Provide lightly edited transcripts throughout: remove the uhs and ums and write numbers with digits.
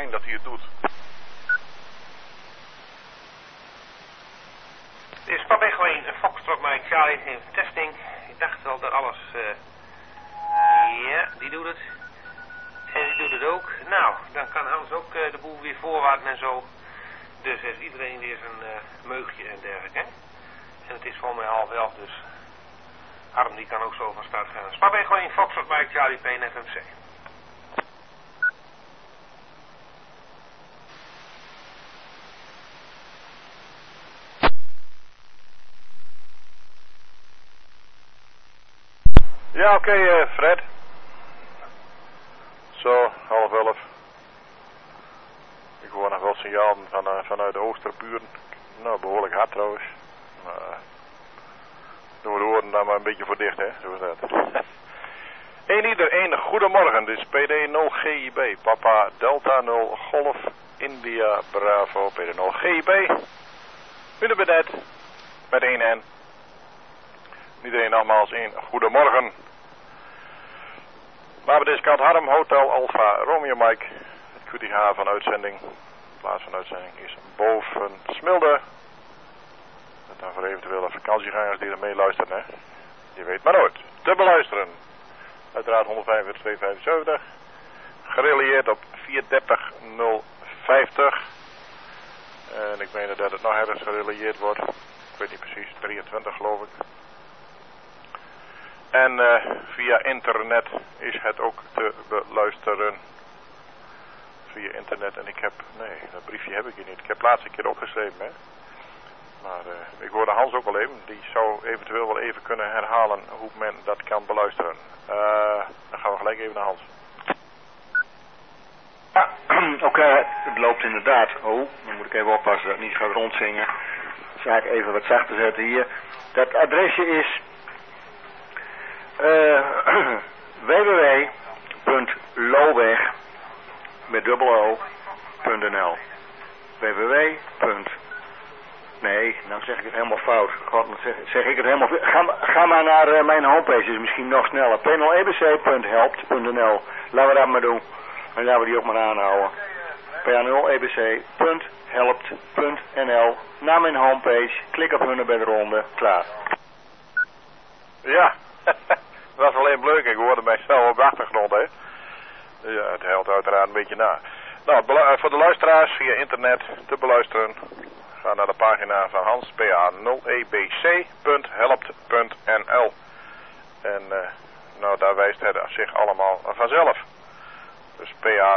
fijn dat hij het doet. Dit is Papa Echo 1, Foxtrot Mike Charlie in testing. Ik dacht al dat alles... ja, die doet het. En die doet het ook. Nou, dan kan Hans ook de boel weer voorwaarden en zo. Dus heeft iedereen weer zijn meugje en dergelijke. En het is voor mij 10:30, dus Harm die kan ook zo van start gaan. Dus Papa Echo 1, Foxtrot Mike Charlie PNFMC. Ja, oké, Fred. Zo, 10:30. Ik hoor nog wel signalen vanuit de Oosterburen. Nou, behoorlijk hard trouwens. Doen we de oren daar maar een beetje voor dicht, hè. Zo is dat. 1 goedemorgen. Dit is PD 0 GIB. Papa Delta 0 Golf India Bravo PD 0 GIB. U bent net met 1 N. Iedereen nogmaals 1 goedemorgen. Labendiscount Harm Hotel Alpha Romeo Mike. Het QTH van uitzending. De plaats van uitzending is boven Smilde. Dat dan voor eventuele vakantiegangers die er mee luisteren, hè. Je weet maar nooit. Te beluisteren. Uiteraard 145 275. Gerelieerd op 430-050. En ik meen dat het nog ergens gerelieerd wordt. Ik weet niet precies, 23 geloof ik. En via internet is het ook te beluisteren. Via internet. En ik heb... Nee, dat briefje heb ik hier niet. Ik heb laatst een keer opgeschreven, hè. Maar ik hoorde Hans ook al even. Die zou eventueel wel even kunnen herhalen hoe men dat kan beluisteren. Dan gaan we gelijk even naar Hans. Ja, oké, het loopt inderdaad. Oh, dan moet ik even oppassen dat het niet gaat rondzingen. Zal ik even wat zachter zetten hier. Dat adresje is... www.loweg met dubbel-o.nl Nee, dan zeg ik het helemaal fout. God, dan zeg ik het helemaal... Ga maar naar mijn homepage, is misschien nog sneller. p0ebc.helpt.nl Laten we dat maar doen. En laten we die ook maar aanhouden. p0ebc.helpt.nl Naar mijn homepage, klik op Hunebedronde, klaar. Ja, dat was alleen leuk. Ik hoorde mijzelf op de achtergrond, hè. Ja, het helpt uiteraard een beetje na. Nou, voor de luisteraars via internet te beluisteren... Ga naar de pagina van Hans, pa0ebc.helpt.nl En nou, daar wijst het zich allemaal vanzelf. Dus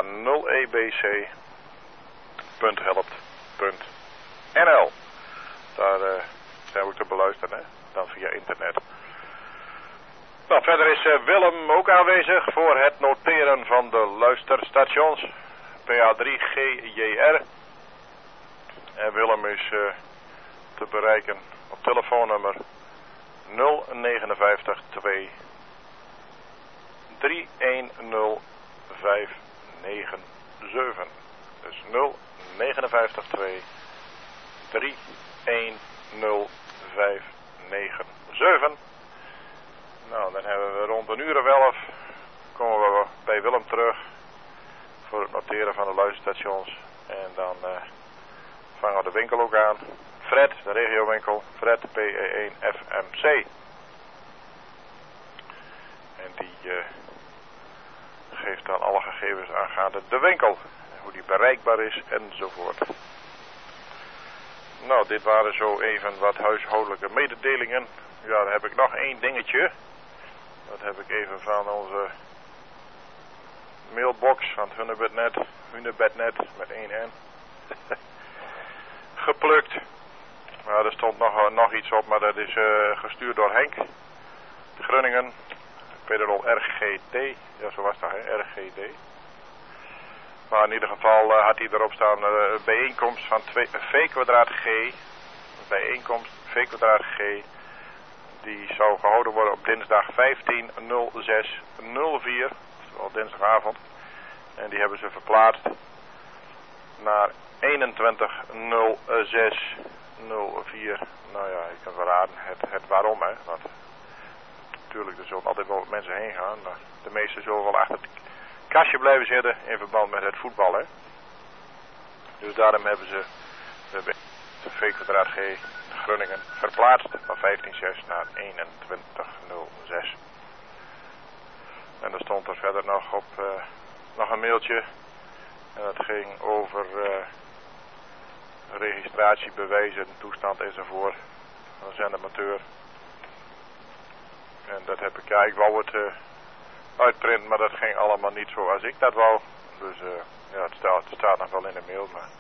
pa0ebc.helpt.nl Daar zijn we te beluisteren, hè? Dan via internet. Nou, verder is Willem ook aanwezig voor het noteren van de luisterstations. PA3GJR. En Willem is te bereiken op telefoonnummer 059 2 310597. Dus 059 2 310597. Nou, dan hebben we rond 1:11 komen we bij Willem terug voor het noteren van de luisterstations. En dan vangen we de winkel ook aan. Fred, de regiowinkel, Fred PE1FMC. En die geeft dan alle gegevens aangaande de winkel. Hoe die bereikbaar is enzovoort. Nou, dit waren zo even wat huishoudelijke mededelingen. Ja, dan heb ik nog één dingetje. Dat heb ik even van onze mailbox van Hunebednet met 1 N. Geplukt. Nou, er stond nog iets op, maar dat is gestuurd door Henk. Groningen. Federal RGD. Ja, zo was dat, hè? RGD. Maar in ieder geval had hij erop staan bijeenkomst van V²G. Bijeenkomst V²G. Die zou gehouden worden op dinsdag 15/06/04. Oftewel dinsdagavond. En die hebben ze verplaatst naar 21/06/04. Nou ja, je kan verraden het waarom, hè. Want natuurlijk, er zullen altijd wel mensen heen gaan. Maar de meesten zullen wel achter het kastje blijven zitten in verband met het voetbal, hè. Dus daarom hebben ze de V-kwadraat G Groningen verplaatst van 15.6 naar 21.06. En er stond er verder nog op nog een mailtje. En dat ging over registratiebewijzen, toestand enzovoort. Van zijn amateur. En dat heb ik, ja, ik wou het uitprinten, maar dat ging allemaal niet zoals ik dat wou. Dus ja, het staat nog wel in de mail, maar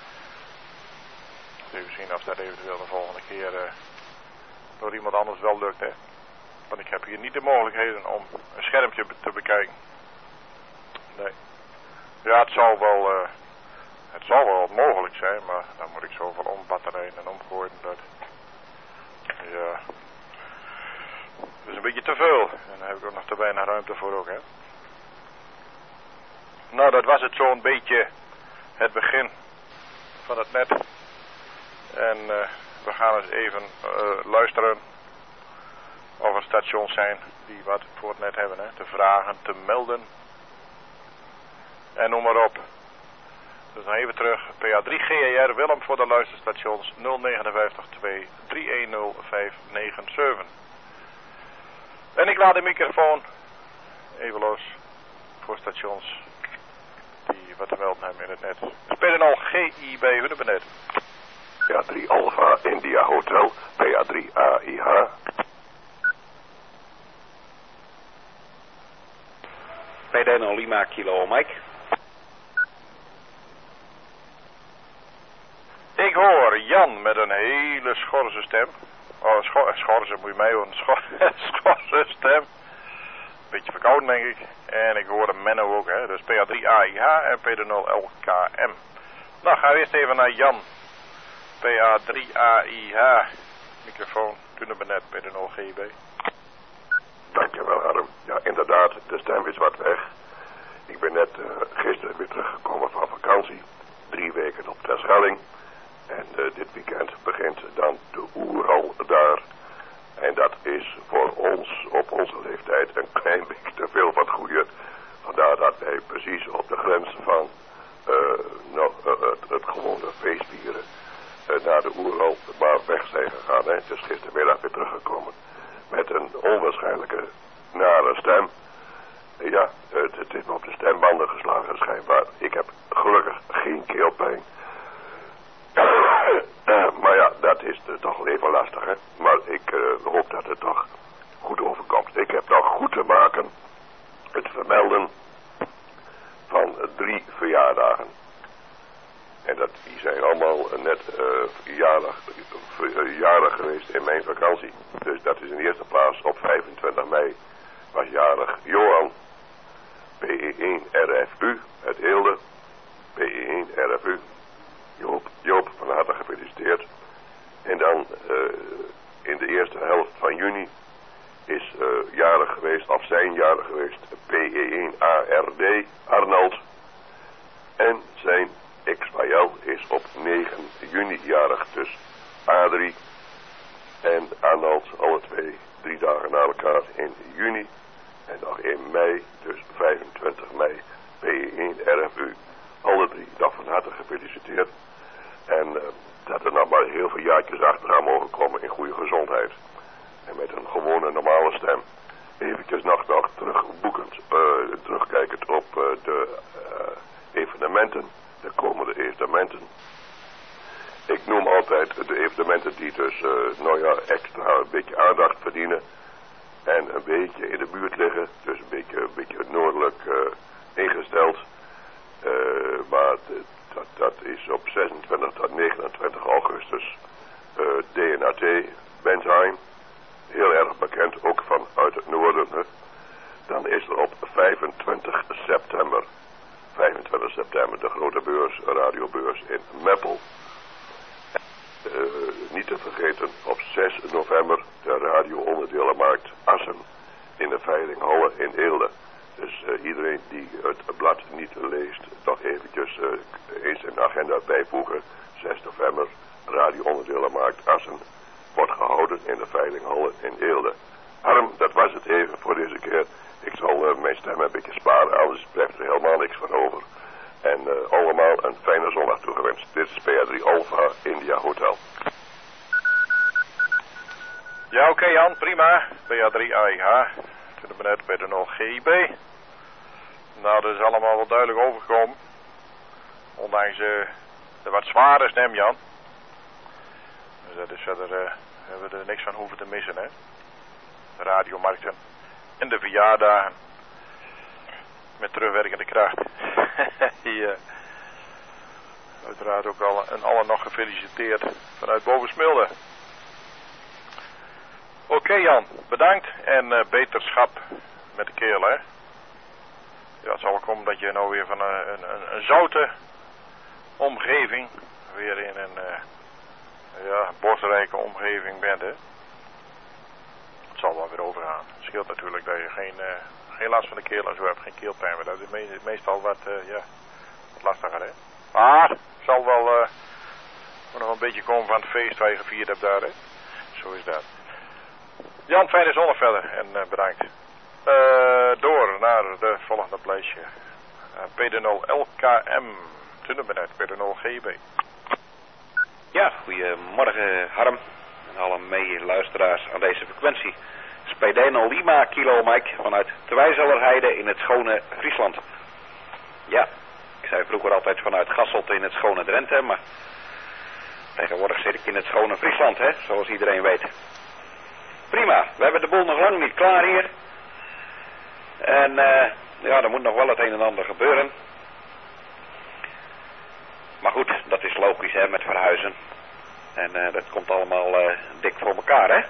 even zien of dat eventueel de volgende keer door iemand anders wel lukt, hè. Want ik heb hier niet de mogelijkheden om een schermpje te bekijken. Nee. Ja, het zal wel mogelijk zijn, maar dan moet ik zoveel ombatterijen en omgooien dat... Ja... Dat is een beetje te veel. En daar heb ik ook nog te weinig ruimte voor ook, hè. Nou, dat was het zo'n beetje het begin van het net. En we gaan eens even luisteren of er stations zijn die wat voor het net hebben, hè. Te vragen, te melden. En noem maar op. Dus dan even terug. PA3 GER Willem voor de luisterstations 059 2 310 597. En ik laat de microfoon even los voor stations die wat te melden hebben in het net. Spelen al GIB Hunnebenet. PA3 Alpha India Hotel, PA3 AIH. PD0 Lima Kilo Mike. Ik hoor Jan met een hele schorse stem. Oh, schorse moet je mij horen. Schorse stem. Beetje verkouden, denk ik. En ik hoorde Menno ook, hè. Dus PA3 AIH en PD0 LKM. Nou, gaan we eerst even naar Jan. PA3 AIH. Microfoon, Tunnebenet, PD0 GIB. Dankjewel, Harm. Ja, inderdaad, de stem is wat weg. Ik ben net gisteren weer teruggekomen van vakantie. 3 weken op Terschelling. En dit weekend begint dan de Oeral daar. En dat is voor ons op onze leeftijd een klein beetje te veel van het goede. Vandaar dat wij precies op de grens van het gewone feestvieren naar de Oeral maar weg zijn gegaan. Hè. Het is gistermiddag weer teruggekomen met een onwaarschijnlijke nare stem. Ja, het is me op de stembanden geslagen schijnbaar. Ik heb gelukkig geen keelpijn. Maar ja, dat is toch wel even lastig, hè. Maar ik hoop dat het toch goed overkomt. Ik heb nog goed te maken het vermelden van 3 verjaardagen. En die zijn allemaal net jarig geweest in mijn vakantie. Dus dat is in de eerste plaats op 25 mei was jarig Johan. PE1 RFU uit Eelde. PE1 RFU. Joop, van harte gefeliciteerd. En dan in de eerste helft van juni is jarig geweest, of zijn jarig geweest, PE1 ARD, Arnold. En zijn XYL is op 9 juni jarig, dus A3 en Arnold, alle 3 dagen na elkaar in juni. En nog in mei, dus 25 mei, PE1 RFU. Alle 3, dag van harte gefeliciteerd. En dat er nog maar heel veel jaartjes achteraan mogen komen in goede gezondheid. En met een gewone normale stem. Eventjes nog terugkijkend op de evenementen. De komende evenementen. Ik noem altijd de evenementen die dus extra een beetje aandacht verdienen. En een beetje in de buurt liggen. Dus een beetje noordelijk ingesteld. Maar dat is op 26 tot 29 augustus DNAT, Bentheim. Heel erg bekend, ook vanuit het noorden. Hè. Dan is er op 25 september de grote beurs, radiobeurs in Meppel. Niet te vergeten op 6 november de radio-onderdelenmarkt Assen in de Veilinghalle in Eelde. Dus iedereen die het blad niet leest, toch eventjes eens in de agenda bijvoegen. 6 november, radio-onderdelenmarkt Assen wordt gehouden in de Veilinghalle in Eelde. Harm, dat was het even voor deze keer. Ik zal mijn stem een beetje sparen, anders blijft er helemaal niks van over. En allemaal een fijne zondag toegewenst. Dit is PA3 Alpha India Hotel. Ja, oké Jan, prima. PA3 AIH. Toen ben net bij de 0 GIB. Nou, dat is allemaal wel duidelijk overgekomen. Ondanks de wat zware stem, Jan. Dus dat is verder, hebben we er niks van hoeven te missen, hè. De radiomarkten en de verjaardagen. Met terugwerkende kracht. Die, uiteraard ook allen nog gefeliciteerd vanuit Bovensmilde. Oké Jan, bedankt en beterschap met de keel, hè. Ja, het zal wel komen dat je nou weer van een zoute omgeving weer in een bosrijke omgeving bent, hè. Het zal wel weer overgaan. Het scheelt natuurlijk dat je geen last van de keel en zo hebt, geen keelpijn, maar dat is meestal wat lastiger, hè. Maar het zal wel nog een beetje komen van het feest waar je gevierd hebt daar, hè. Zo is dat. Jan, fijne zondag verder en bedankt. Door naar de volgende plaatje. PD0 LKM. Tunnebenet, PD0 GIB. Ja, goedemorgen Harm en alle meeluisteraars aan deze frequentie. PD0 Lima Kilo Mike vanuit Twijzelerheide in het schone Friesland. Ja, ik zei vroeger altijd vanuit Gasselt in het schone Drenthe, maar tegenwoordig zit ik in het schone Friesland, hè, zoals iedereen weet. Prima, we hebben de boel nog lang niet klaar hier. En er moet nog wel het een en ander gebeuren. Maar goed, dat is logisch, hè, met verhuizen. En dat komt allemaal dik voor elkaar, hè.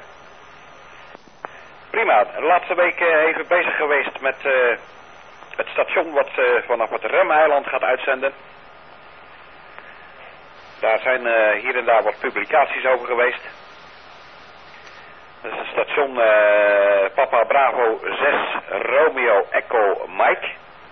Prima, de laatste week even bezig geweest met het station wat vanaf het Remeiland gaat uitzenden. Daar zijn hier en daar wat publicaties over geweest. Dat is het station Papa Bravo 6 Romeo Echo Mike.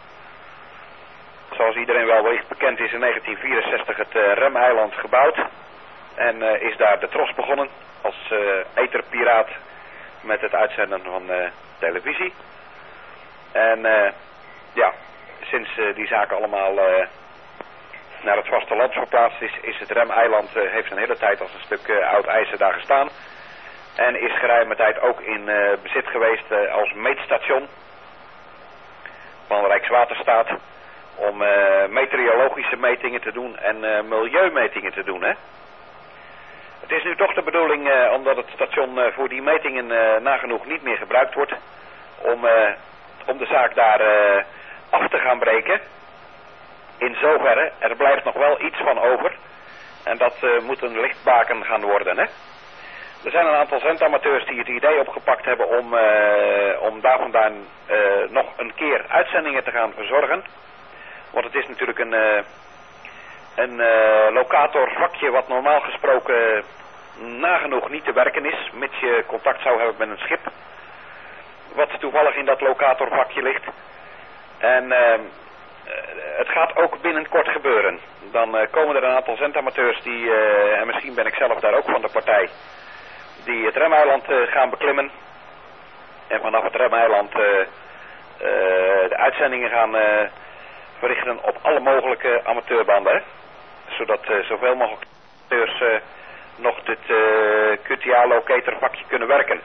Zoals iedereen wel bekend is in 1964 het Remeiland gebouwd. En is daar de Tros begonnen als etherpiraat met het uitzenden van televisie. En sinds die zaken allemaal naar het vasteland verplaatst is het Remeiland heeft een hele tijd als een stuk oud ijzer daar gestaan. En is geruime tijd ook in bezit geweest als meetstation van Rijkswaterstaat. Om meteorologische metingen te doen en milieumetingen te doen, hè. Het is nu toch de bedoeling, omdat het station voor die metingen nagenoeg niet meer gebruikt wordt, om de zaak daar af te gaan breken. In zoverre, er blijft nog wel iets van over. En dat moet een lichtbaken gaan worden, hè. Er zijn een aantal zendamateurs die het idee opgepakt hebben om daar vandaan nog een keer uitzendingen te gaan verzorgen. Want het is natuurlijk een locatorvakje wat normaal gesproken nagenoeg niet te werken is, mits je contact zou hebben met een schip, wat toevallig in dat locatorvakje ligt. En het gaat ook binnenkort gebeuren. Dan komen er een aantal zendamateurs die, en misschien ben ik zelf daar ook van de partij, die het Remeiland gaan beklimmen. En vanaf het Remeiland de uitzendingen gaan verrichten op alle mogelijke amateurbanden. Hè? Zodat zoveel mogelijk amateurs nog dit QTA-locatorvakje kunnen werken.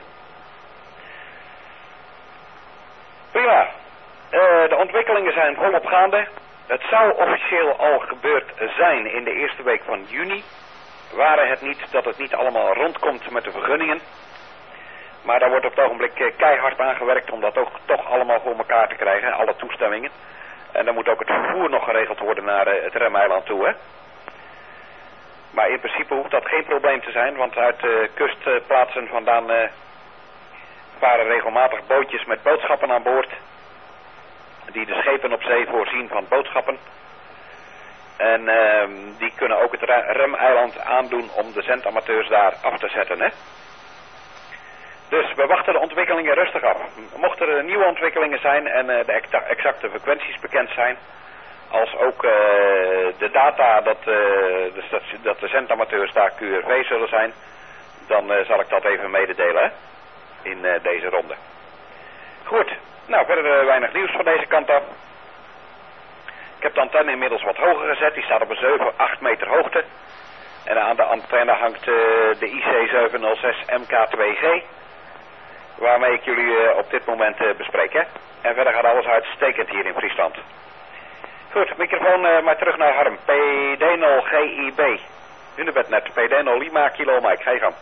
Prima. De ontwikkelingen zijn volop gaande. Het zou officieel al gebeurd zijn in de eerste week van juni. Waren het niet dat het niet allemaal rondkomt met de vergunningen. Maar daar wordt op het ogenblik keihard aan gewerkt om dat ook toch allemaal voor elkaar te krijgen. Alle toestemmingen. En dan moet ook het vervoer nog geregeld worden naar het Remeiland toe, hè. Maar in principe hoeft dat geen probleem te zijn, want uit kustplaatsen vandaan varen regelmatig bootjes met boodschappen aan boord. Die de schepen op zee voorzien van boodschappen. En die kunnen ook het Remeiland aandoen om de zendamateurs daar af te zetten, hè. Dus we wachten de ontwikkelingen rustig af. Mochten er nieuwe ontwikkelingen zijn en de exacte frequenties bekend zijn, als ook de data dat de zendamateurs daar QRV zullen zijn, dan zal ik dat even mededelen, hè, in deze ronde. Goed, nou verder weinig nieuws van deze kant af. heb de antenne inmiddels wat hoger gezet. Die staat op een 7, 8 meter hoogte. En aan de antenne hangt de IC706 MK2G. Waarmee ik jullie op dit moment bespreek. Hè? En verder gaat alles uitstekend hier in Friesland. Goed, microfoon maar terug naar Harm. PD0GIB. Hunebednet. PD0 Lima Kilo Mike. Ga je gang.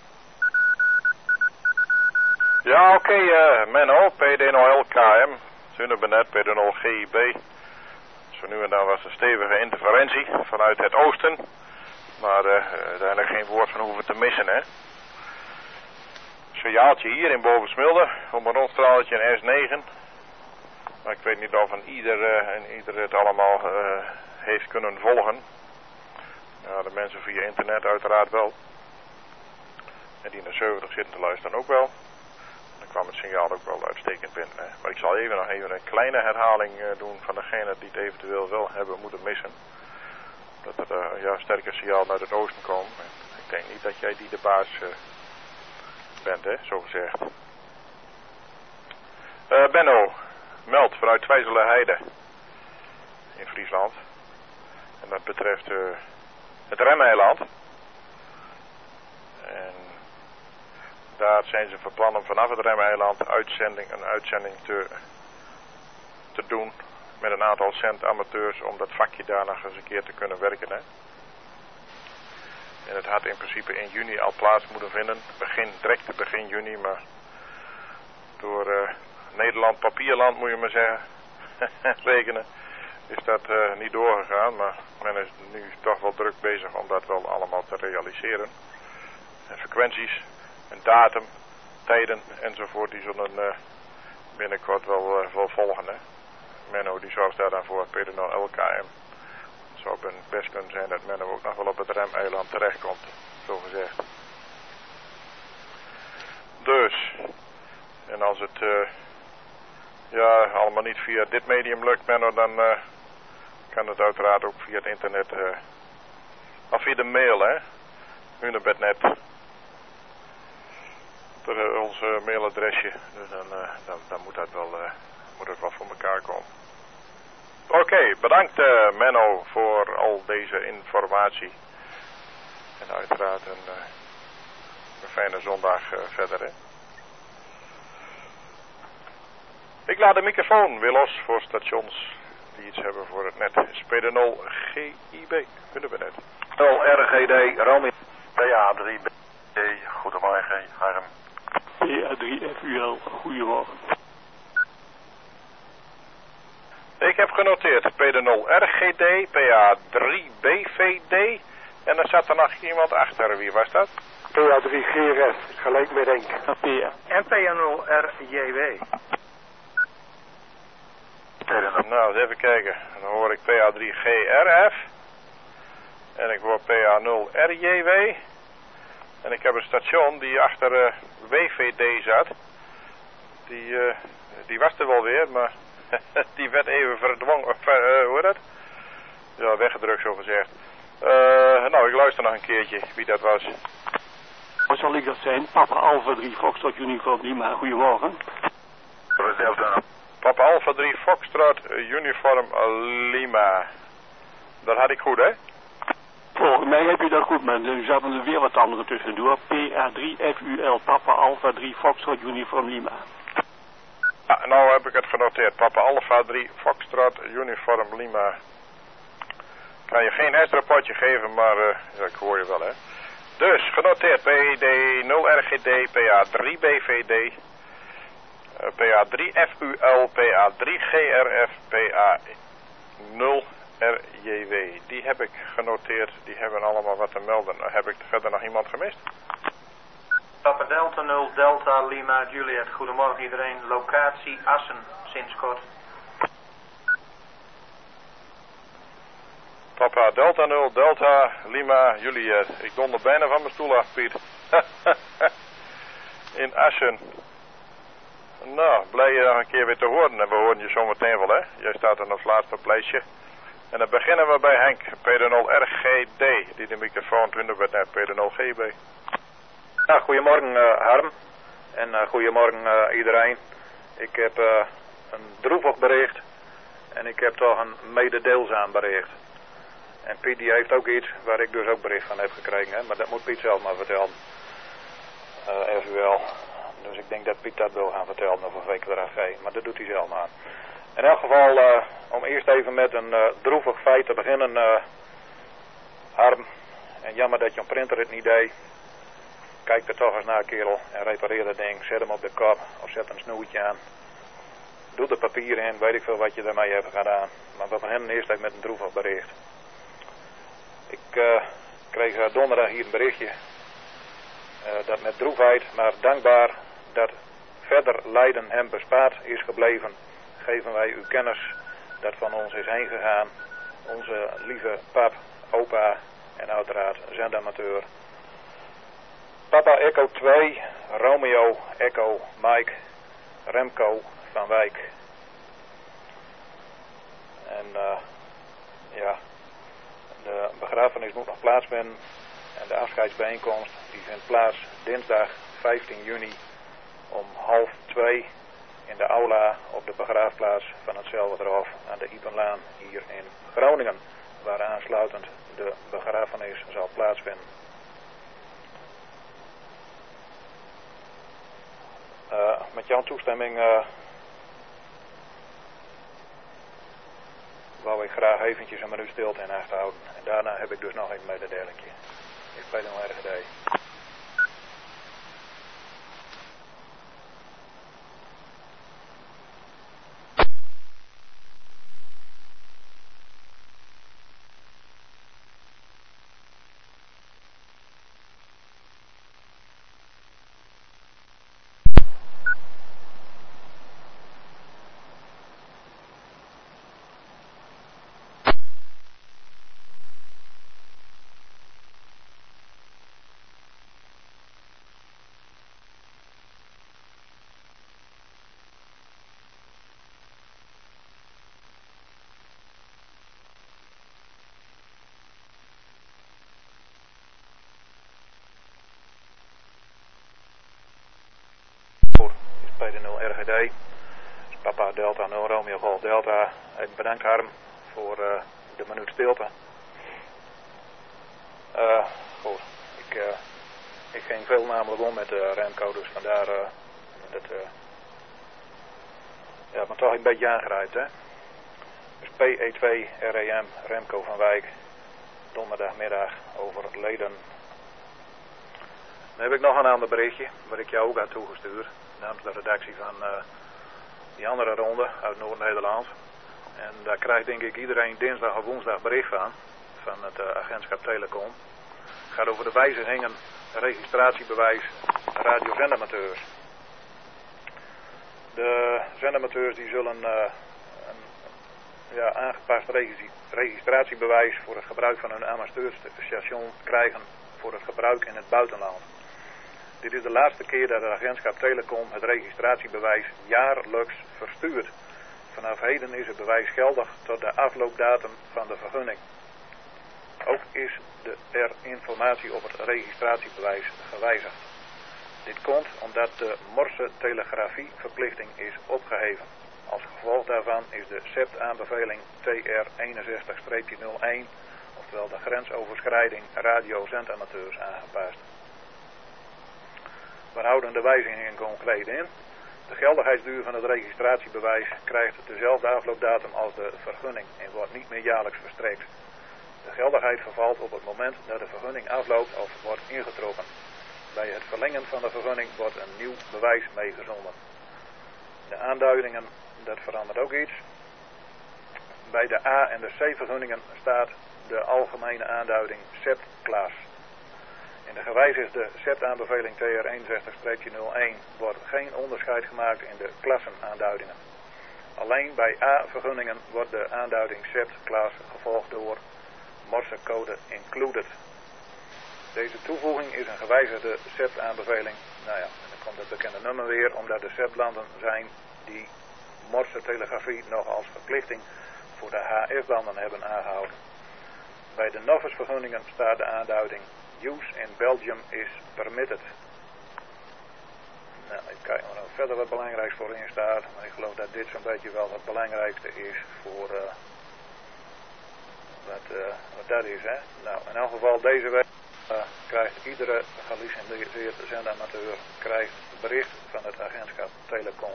Ja, oké, Menno, PD0LKM. Hunebednet, PD0GIB. Zo nu en dan was een stevige interferentie vanuit het oosten. Maar daar heb ik geen woord van hoeven te missen, hè. Signaaltje hier in Bovensmilde, op een rondstraaltje in S9. Maar ik weet niet of ieder het allemaal heeft kunnen volgen. Ja, de mensen via internet uiteraard wel. En die naar 70 zitten te luisteren ook wel. Dan kwam het signaal ook wel uitstekend binnen. Hè. Maar ik zal nog even een kleine herhaling doen van degene die het eventueel wel hebben moeten missen. Dat er sterke signaal uit het oosten komt. En ik denk niet dat jij die de baas bent, hè, zo gezegd. Benno meldt vanuit Twijzelerheide in Friesland. En dat betreft het Remeiland. En daar zijn ze van plan om vanaf het Remeiland een uitzending te doen met een aantal centamateurs om dat vakje daar nog eens een keer te kunnen werken. Hè. En het had in principe in juni al plaats moeten vinden, direct begin juni, maar door Nederland papierland moet je maar zeggen, rekenen, is dat niet doorgegaan, maar men is nu toch wel druk bezig om dat wel allemaal te realiseren. En frequenties, een datum, tijden enzovoort, die zullen binnenkort wel volgen. Hè. Menno die zorgt daar dan voor, PD0LKM. Het zou best kunnen zijn dat Menno ook nog wel op het Remeiland terechtkomt, zo gezegd. Dus, en als het allemaal niet via dit medium lukt, Menno, dan kan het uiteraard ook via het internet, of via de mail, hè, Hunebednet. Ons mailadresje, dus dan moet dat wel voor elkaar komen. Oké, bedankt Menno voor al deze informatie. En uiteraard een fijne zondag verder. Hè. Ik laat de microfoon weer los voor stations die iets hebben voor het net. PD0 GIB, Hunebednet. 0 RGD, Romeo. PA3B, goedemorgen, Harm. PA3FUL, goedemorgen. Ik heb genoteerd PD0 RGD, PA3BVD en er zat er nog iemand achter. Wie was dat? PA3 GRF, gelijk met Henk. En PA0 RJW. Nou, eens even kijken. Dan hoor ik PA3 GRF. En ik hoor PA0 RJW. En ik heb een station die achter WVD zat. Die was er wel weer, maar die werd even verdwongen. Hoe heet dat? Ja, weggedrukt zo gezegd. Nou, ik luister nog een keertje wie dat was. Wat zal ik dat zijn? Papa Alpha 3 Foxtrot Uniform Lima, goedemorgen. Papa Alpha 3 Foxtrot Uniform Lima. Dat had ik goed, hè? Volgens mij heb je dat goed, maar er zaten er weer wat andere tussendoor. PA3FUL, Papa Alpha 3 Foxtrot Uniform Lima. Ja, nou heb ik het genoteerd. Papa Alpha 3 Foxtrot Uniform Lima. Kan je geen extra potje geven, maar ja, ik hoor je wel, hè. Dus, genoteerd. PD0RGD, PA3BVD, PA3FUL, PA3GRF, PA0RJW. Die heb ik genoteerd. Die hebben allemaal wat te melden. Heb ik verder nog iemand gemist? Papa Delta 0 Delta Lima Juliet, goedemorgen iedereen. Locatie Assen, sinds kort. Papa Delta 0 Delta Lima Juliet. Ik donder bijna van mijn stoel af, Piet. In Assen. Nou, blij je nog een keer weer te horen. En we horen je zometeen wel, hè. Jij staat er als laatste op het lijstje. En dan beginnen we bij Henk, PD0RGD, die de microfoon Hunebednet, PD0GB. Ja, goedemorgen Harm. En goedemorgen iedereen. Ik heb een droevig bericht. En ik heb toch een mededeelzaam bericht. En Piet die heeft ook iets waar ik dus ook bericht van heb gekregen. Hè? Maar dat moet Piet zelf maar vertellen. FUL. Dus ik denk dat Piet dat wil gaan vertellen over VKRAG. Maar dat doet hij zelf maar. In elk geval, om eerst even met een droevig feit te beginnen. Harm. En jammer dat je een printer het niet deed. Kijk er toch eens naar, kerel. En repareer dat ding. Zet hem op de kop. Of zet een snoertje aan. Doe de papieren in. Weet ik veel wat je daarmee hebt gedaan. Maar we beginnen eerst even met een droevig bericht. Ik kreeg donderdag hier een berichtje. Dat met droefheid, maar dankbaar dat verder lijden hem bespaard is gebleven, geven wij u kennis dat van ons is heen gegaan. Onze lieve pap, opa en uiteraard zendamateur. Papa Echo 2, Romeo Echo Mike, Remco van Wijk. En ja, de begrafenis moet nog plaatsvinden. En de afscheidsbijeenkomst die vindt plaats dinsdag 15 juni om 12:30 in de aula op de begraafplaats van het Zelverhof aan de Ipenlaan hier in Groningen, waar aansluitend de begrafenis zal plaatsvinden. Met jouw toestemming wou ik graag eventjes een minuut stilte in acht houden. En daarna heb ik dus nog een mededelingje. Ik ben heel erg idee. Bij de 0 RGD, Papa Delta 0 Romeo Golf Delta. Even bedankt Harm voor de minuut stilte. Goed, ik ging veel namelijk om met Remco, dus vandaar dat ja, maar toch een beetje aangrijpt, hè. Dus PE2 REM Remco van Wijk, donderdagmiddag overleden. Dan heb ik nog een ander berichtje, wat ik jou ook had toegestuurd, namens de redactie van die andere ronde uit Noord-Nederland. En daar krijgt denk ik iedereen dinsdag of woensdag bericht van het agentschap Telecom. Het gaat over de wijzigingen, registratiebewijs, radiozendamateurs. De zendamateurs die zullen een aangepast registratiebewijs voor het gebruik van hun amateurstation krijgen voor het gebruik in het buitenland. Dit is de laatste keer dat het agentschap Telecom het registratiebewijs jaarlijks verstuurt. Vanaf heden is het bewijs geldig tot de afloopdatum van de vergunning. Ook is er informatie op het registratiebewijs gewijzigd. Dit komt omdat de Morse telegrafieverplichting is opgeheven. Als gevolg daarvan is de SEPT-aanbeveling TR61-01, oftewel de grensoverschrijding radiozendamateurs, aangepast. Waar houden de wijzigingen concreet in? De geldigheidsduur van het registratiebewijs krijgt dezelfde afloopdatum als de vergunning en wordt niet meer jaarlijks verstrekt. De geldigheid vervalt op het moment dat de vergunning afloopt of wordt ingetrokken. Bij het verlengen van de vergunning wordt een nieuw bewijs meegezonden. De aanduidingen, dat verandert ook iets. Bij de A- en de C-vergunningen staat de algemene aanduiding SEPT-klas. In de gewijzigde SEPT-aanbeveling TR61-01 wordt geen onderscheid gemaakt in de klassenaanduidingen. Alleen bij A-vergunningen wordt de aanduiding SEPT-klas gevolgd door morsecode included. Deze toevoeging is een gewijzigde SEPT-aanbeveling. Nou ja, dan komt het bekende nummer weer, omdat er SEPT-landen zijn die morsetelegrafie nog als verplichting voor de HF-banden hebben aangehouden. Bij de novice-vergunningen staat de aanduiding Use in Belgium is permitted. Nou, ik kijk maar nog verder wat belangrijks voor in staat. Maar ik geloof dat dit zo'n beetje wel het belangrijkste is voor wat dat is. Hè? Nou, in elk geval deze week krijgt iedere gelicenseerde zendamateur bericht van het agentschap Telecom.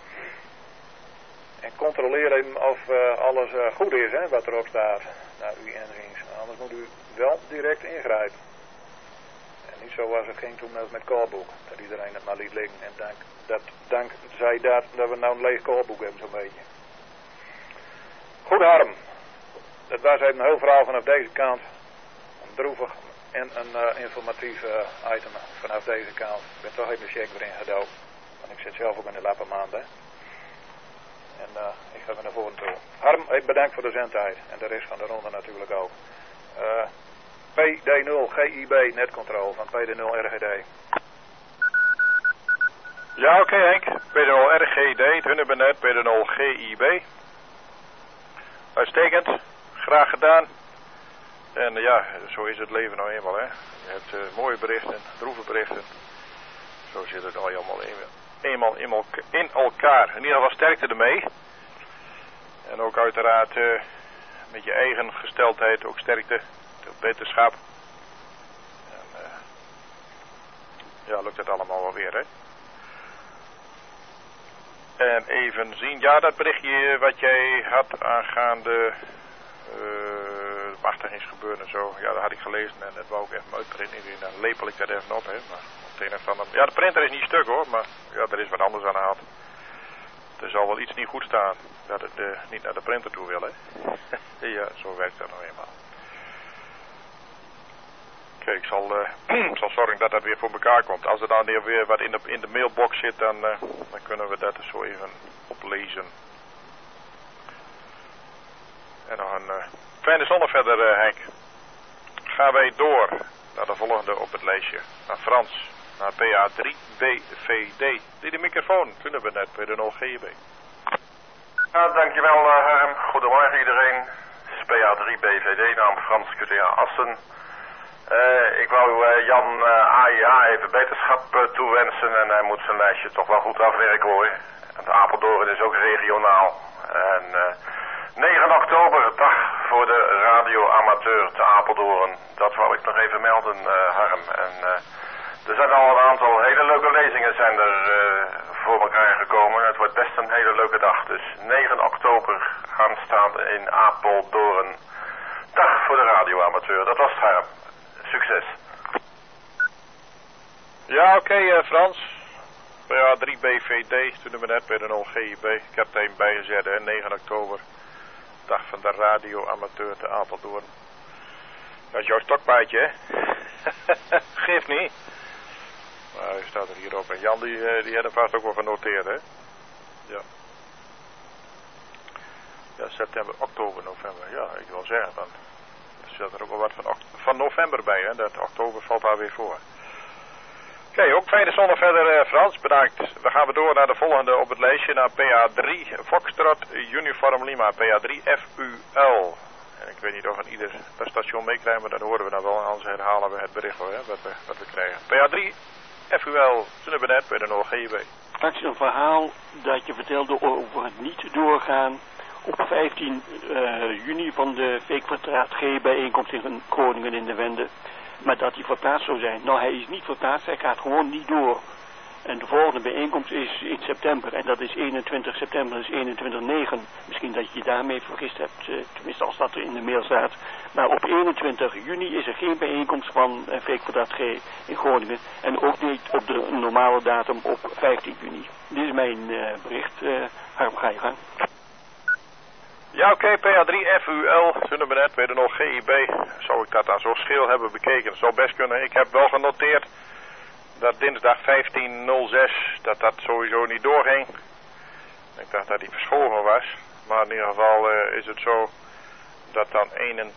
En controleer even of alles goed is, hè, wat erop staat. Nou, uw inziens. Anders moet u wel direct ingrijpen. En niet zoals het ging toen met koolboek. Dat iedereen het maar liet liggen. En dankzij dat we nou een leeg koolboek hebben zo'n beetje. Goed, Harm. Dat was even een heel verhaal vanaf deze kant. Een droevig en een informatief item vanaf deze kant. Ik ben toch even de check erin gedood. Want ik zit zelf ook in de lappenmaand, hè. En ik ga weer naar voren toe. Harm, ik bedankt voor de zendtijd. En de rest van de ronde natuurlijk ook. PD0 GIB netcontrole van PD0 RGD. Ja, oké Henk. PD0 RGD, het Hunnebenet, PD0 GIB. Uitstekend. Graag gedaan. En ja, zo is het leven nou eenmaal, hè. Je hebt mooie berichten, droeve berichten. Zo zit het al allemaal eenmaal in elkaar. In ieder geval sterkte ermee. En ook uiteraard met je eigen gesteldheid ook sterkte, wetenschap. En ja, lukt het allemaal wel weer, hè. En even zien, ja, dat berichtje wat jij had aangaande machtigingsgebeuren en zo, ja, dat had ik gelezen en dat wou ik even uitprinten. Dan lepel ik dat even op, hè. Maar op de een of andere... Ja, de printer is niet stuk hoor, maar ja, er is wat anders aan de hand. Er zal wel iets niet goed staan, dat het niet naar de printer toe wil, hè. Ja, zo werkt dat nou eenmaal. Kijk, ik zal zorgen dat dat weer voor elkaar komt. Als er dan weer wat in de mailbox zit, dan kunnen we dat zo even oplezen. En nog een fijne zondag verder, Henk. Gaan wij door naar de volgende op het lijstje. Naar Frans, naar PA3BVD. Die microfoon kunnen we net bij de 0GB. Ja, dankjewel Harm. Goedemorgen iedereen. Het is PA3BVD, naam Frans QTA Assen. Ik wou Jan AIH even beterschap toewensen en hij moet zijn lijstje toch wel goed afwerken hoor. Want Apeldoorn is ook regionaal. En 9 oktober, dag voor de radioamateur te Apeldoorn. Dat wou ik nog even melden, Harm. En er zijn al een aantal hele leuke lezingen zijn er voor elkaar gekomen. Het wordt best een hele leuke dag. Dus 9 oktober aanstaande in Apeldoorn. Dag voor de radioamateur. Dat was het, Harm. Succes. Ja, oké, Frans. Ja, 3BVD, toen we net bij de 0GIB. Ik heb er even bijgezet, hè, 9 oktober. Dag van de radioamateur te Apeldoorn. Dat is jouw stokpaardje, hè? Geeft niet. Maar hij staat er hierop. En Jan, die had er vast ook wel genoteerd, hè? Ja. Ja, september, oktober, november. Ja, ik wil zeggen, dan zit er ook wel wat van november bij, hè? Dat oktober valt daar weer voor. Oké, ook fijne zondag verder, Frans. Bedankt. We gaan weer door naar de volgende op het lijstje. Naar PA3 Foxtrot Uniform Lima. PA3 FUL. En ik weet niet of we ieder per station meekrijgen, maar dat horen we dan wel. Anders herhalen we het bericht wel, hè, wat we krijgen. PA3 FUL. Zullen we net bij de 0GB. Straks een verhaal dat je vertelde over het niet doorgaan op 15 juni van de Veekvertraat G bijeenkomst in Groningen in de Wende. Maar dat hij verplaatst zou zijn. Nou, hij is niet verplaatst, hij gaat gewoon niet door. En de volgende bijeenkomst is in september. En dat is 21 september, dat is 21/9. Misschien dat je je daarmee vergist hebt, tenminste als dat er in de mail staat. Maar op 21 juni is er geen bijeenkomst van Veekvertraat G in Groningen. En ook niet op de normale datum op 15 juni. Dit is mijn bericht. Harm, ga je gang. Ja, oké, PA3 FUL, zullen we net bij de 0GIB. Zou ik dat dan zo scheel hebben bekeken? Dat zou best kunnen. Ik heb wel genoteerd dat dinsdag 15/06 dat sowieso niet doorging. Ik dacht dat die verschoven was. Maar in ieder geval is het zo dat dan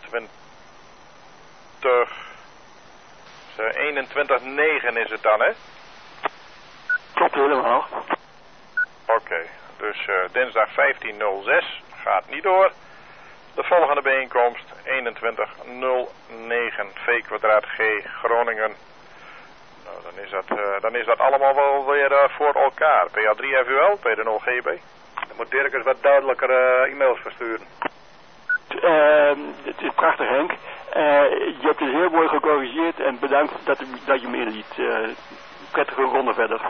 21/9 is het dan, hè? Klopt helemaal. Oké, dus dinsdag 15/06 gaat niet door. De volgende bijeenkomst 21/09 V² G Groningen. Nou, dan is dat allemaal wel weer voor elkaar. PA3 FUL, PD0GB. Dan moet Dirk eens wat duidelijker e-mails versturen. Het is prachtig, Henk. Je hebt het heel mooi gecorrigeerd en bedankt dat je me inliet. Prettige ronde verder.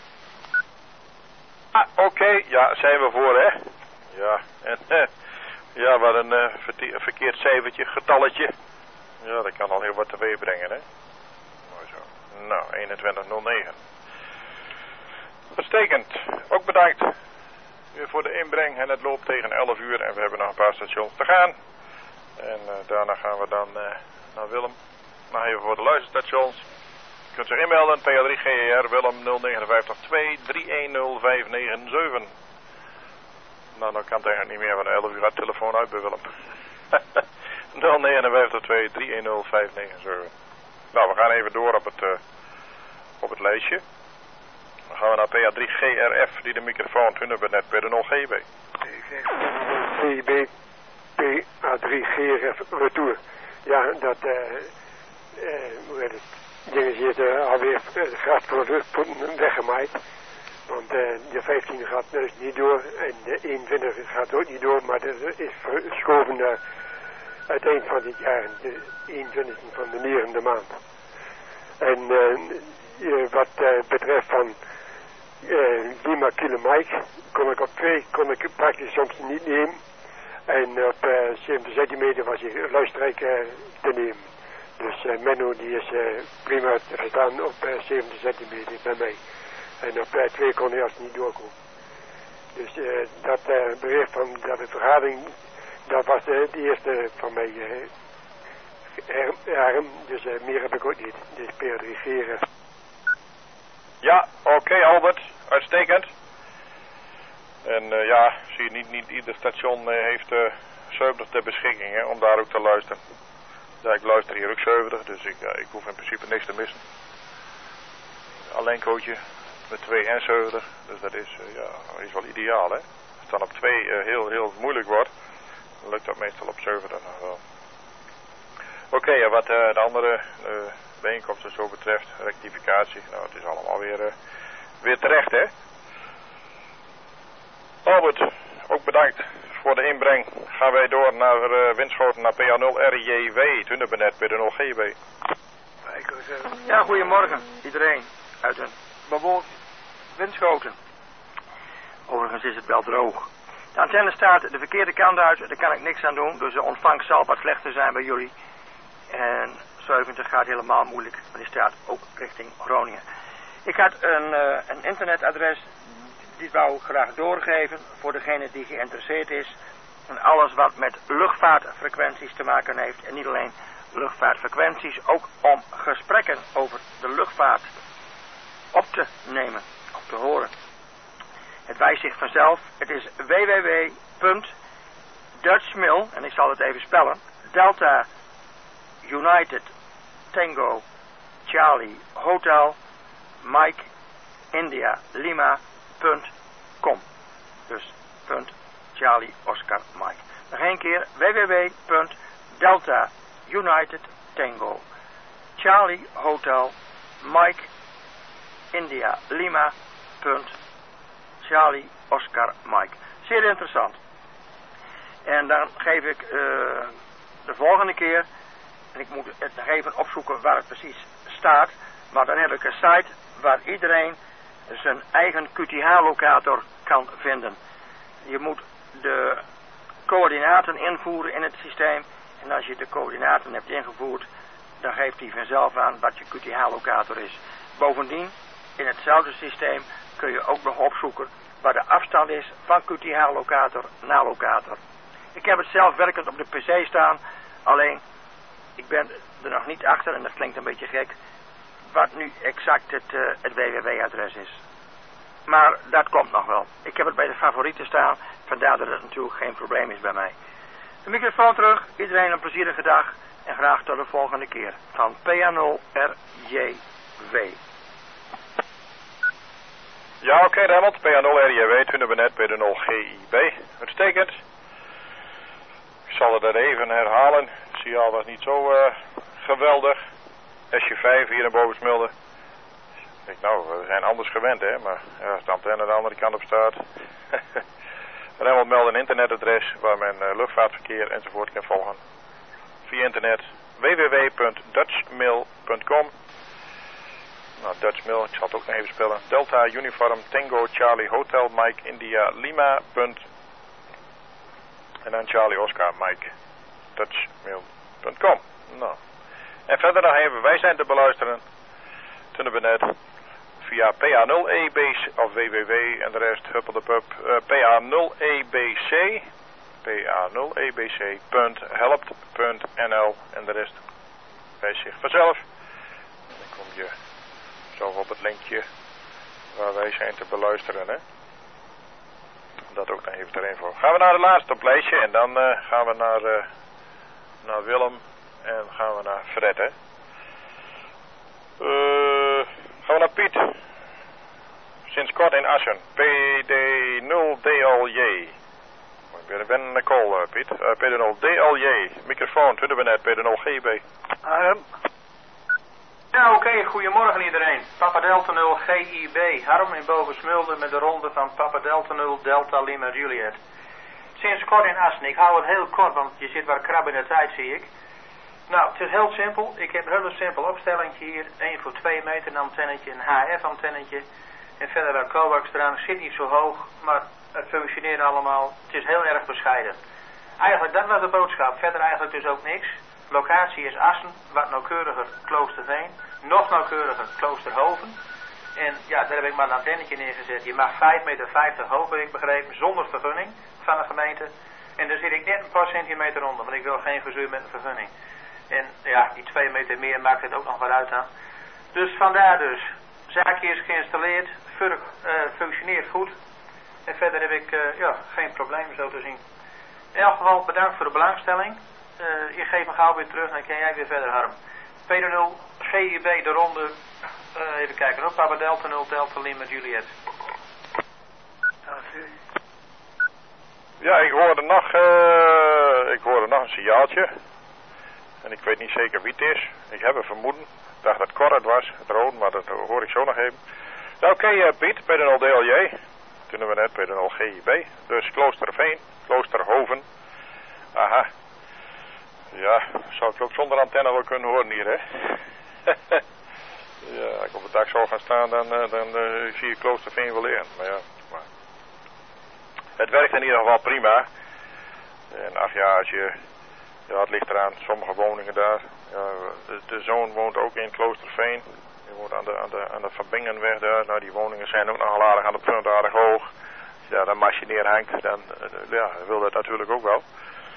Oké, ja, zijn we voor, hè? Ja, en ja, wat een verkeerd cijfertje, getalletje. Ja, dat kan al heel wat teweeg brengen, hè? Mooi zo. Nou, 2109. Uitstekend. Ook bedankt weer voor de inbreng. En het loopt tegen 11 uur en we hebben nog een paar stations te gaan. En daarna gaan we dan naar Willem. Nog even voor de luisterstations. Je kunt zich inmelden, PA3GER, Willem 059 2 310 597. Nou, dan kan het eigenlijk niet meer, van 11 uur uit de telefoon uit bij Willem. 059 2 310 597. Nou, we gaan even door op het lijstje. Dan gaan we naar PA3GRF, die de microfoon tunnen net bij de 0GB. GB PA3GRF retour. Ja, dat hoe heet het? Dingen zitten alweer gaat voor de weggemaaid. Want de 15 gaat dus niet door en de 21 gaat ook niet door, maar dat is verschoven naar het eind van dit jaar, de 21 van de negende maand. En wat betreft van Lima Kilo Mike, kon ik praktisch soms niet nemen. En op 70 centimeter was ik luisterrijk te nemen. Dus Menno die is prima te verstaan op 70 centimeter bij mij. En op 2 kon hij als niet doorkomen. Dus dat bericht van dat de vergadering, dat was de eerste van mij arm. Dus meer heb ik ook niet. Dus PA3GRF. Ja, oké, Albert. Uitstekend. En ja, zie je, niet ieder station heeft 70 ter beschikking, hè, om daar ook te luisteren. Ja, ik luister hier ook 70, dus ik hoef in principe niks te missen. Alleen coachje met 2 en 70, dus dat is, ja, is wel ideaal, hè. Als het dan op 2 heel moeilijk wordt, dan lukt dat meestal op 70 nog wel. Oké, wat de andere bijeenkomsten zo betreft, rectificatie, nou, het is allemaal weer terecht, hè. Albert, ook bedankt voor de inbreng. Gaan wij door naar Winschoten, naar PA0RJW, Tunnebenet bij de 0GB. Ja, goedemorgen iedereen uit een bewoond Winschoten. Overigens is het wel droog. De antenne staat de verkeerde kant uit, daar kan ik niks aan doen, dus de ontvangst zal wat slechter zijn bij jullie. En 70 gaat helemaal moeilijk, maar die staat ook richting Groningen. Ik had een internetadres, die wou ik graag doorgeven voor degene die geïnteresseerd is. En alles wat met luchtvaartfrequenties te maken heeft. En niet alleen luchtvaartfrequenties, ook om gesprekken over de luchtvaart op te nemen, op te horen. Het wijst zich vanzelf. Het is www.dutchmill, en ik zal het even spellen, Delta United Tango Charlie Hotel Mike India Lima.com. Dus Charlie Oscar Mike. Nog een keer www.Delta United Tango Charlie Hotel Mike India Lima. Charlie Oscar Mike. Zeer interessant. En dan geef ik de volgende keer, en ik moet het nog even opzoeken waar het precies staat, maar dan heb ik een site waar iedereen zijn eigen QTH-locator kan vinden. Je moet de coördinaten invoeren in het systeem. En als je de coördinaten hebt ingevoerd, dan geeft hij vanzelf aan wat je QTH-locator is. Bovendien, in hetzelfde systeem kun je ook nog opzoeken waar de afstand is van QTH-locator naar locator. Ik heb het zelf werkend op de PC staan, alleen ik ben er nog niet achter, en dat klinkt een beetje gek, wat nu exact het www-adres is. Maar dat komt nog wel. Ik heb het bij de favorieten staan, vandaar dat het natuurlijk geen probleem is bij mij. De microfoon terug, iedereen een plezierige dag en graag tot de volgende keer. Van PA0RJW. Ja, oké, Raymond, PA0RJW, Tunnebenet bij de 0GIB. Uitstekend. Ik zal het er even herhalen. Het signaal was niet zo geweldig. SJ5 hier in Bovensmilde. Ik nou, we zijn anders gewend, hè, maar ja, als de antenne de andere kant op staat. Rijnmond meldt een internetadres waar men luchtvaartverkeer enzovoort kan volgen. Via internet www.dutchmail.com. Nou, Dutchmail, ik zal het ook nog even spellen. Delta Uniform Tango Charlie Hotel Mike India Lima. En dan Charlie Oscar Mike. Dutchmail.com. Nou. En verder nog even, wij zijn te beluisteren. Net via PA0EBC of www en de rest huppeldepup. PA0EBC. PA0EBC.helpt.nl en de rest wijst zich vanzelf. En dan kom je zo op het linkje waar wij zijn te beluisteren, hè. Dat ook nog even terrein voor. Gaan we naar de laatste op lijstje en dan gaan we naar Willem en gaan we naar Fred, hè. Gaan we naar Piet. Sinds kort in Assen. PD0DLJ. Ik ben een call, Piet. PD0DLJ. Microfoon, Twitterbenet, PD0GB. Ja, oké. Goedemorgen iedereen. Papa Delta 0 GIB. Harm in Bovensmulde met de ronde van Papa Delta 0 Delta Lima Juliet. Sinds kort in Assen. Ik hou het heel kort, want je zit waar krab in de tijd, zie ik. Nou, het is heel simpel. Ik heb een hele simpel opstellingje hier. 1 voor 2 meter een antennetje, een HF-antennetje. En verder wel coax eraan. Zit niet zo hoog, maar het functioneert allemaal. Het is heel erg bescheiden. Eigenlijk, dat was de boodschap. Verder eigenlijk dus ook niks. Locatie is Assen, wat nauwkeuriger Kloosterveen. Nog nauwkeuriger Kloosterhoven. En ja, daar heb ik maar een antennetje neergezet. Je mag 5,50 meter hoog, heb ik begrepen, zonder vergunning van de gemeente. En daar zit ik net een paar centimeter onder, want ik wil geen gezeur met een vergunning. En ja, die 2 meter meer maakt het ook nog wat uit aan. Dus vandaar dus. Zaakje is geïnstalleerd, functioneert goed. En verder heb ik geen probleem zo te zien. In elk geval bedankt voor de belangstelling. Je geeft me gauw weer terug en dan kan jij weer verder, Harm. PD0 GIB de ronde. Even kijken, op Papa Delta 0 Delta Lima Juliet. Ja, ik hoorde nog een signaaltje. En ik weet niet zeker wie het is. Ik heb een vermoeden. Ik dacht dat Cor het was, het rood, maar dat hoor ik zo nog even. Nou, oké, Piet, PD0DLJ. Toen hebben we net PD0GIB. Dus Kloosterveen, Kloosterhoven. Aha. Ja, zou ik ook zonder antenne wel kunnen horen hier, hè? Ja, als ik op het dak zou gaan staan, dan zie je Kloosterveen wel in. Maar ja, het werkt in ieder geval prima. En ach ja, het ligt eraan, sommige woningen daar. Ja, de zoon woont ook in Kloosterveen. Die woont aan de Van Bingenweg daar. Nou, die woningen zijn ook nogal aardig aan de punt, aardig hoog. Ja, dan als je neerhangt, dan wil dat natuurlijk ook wel.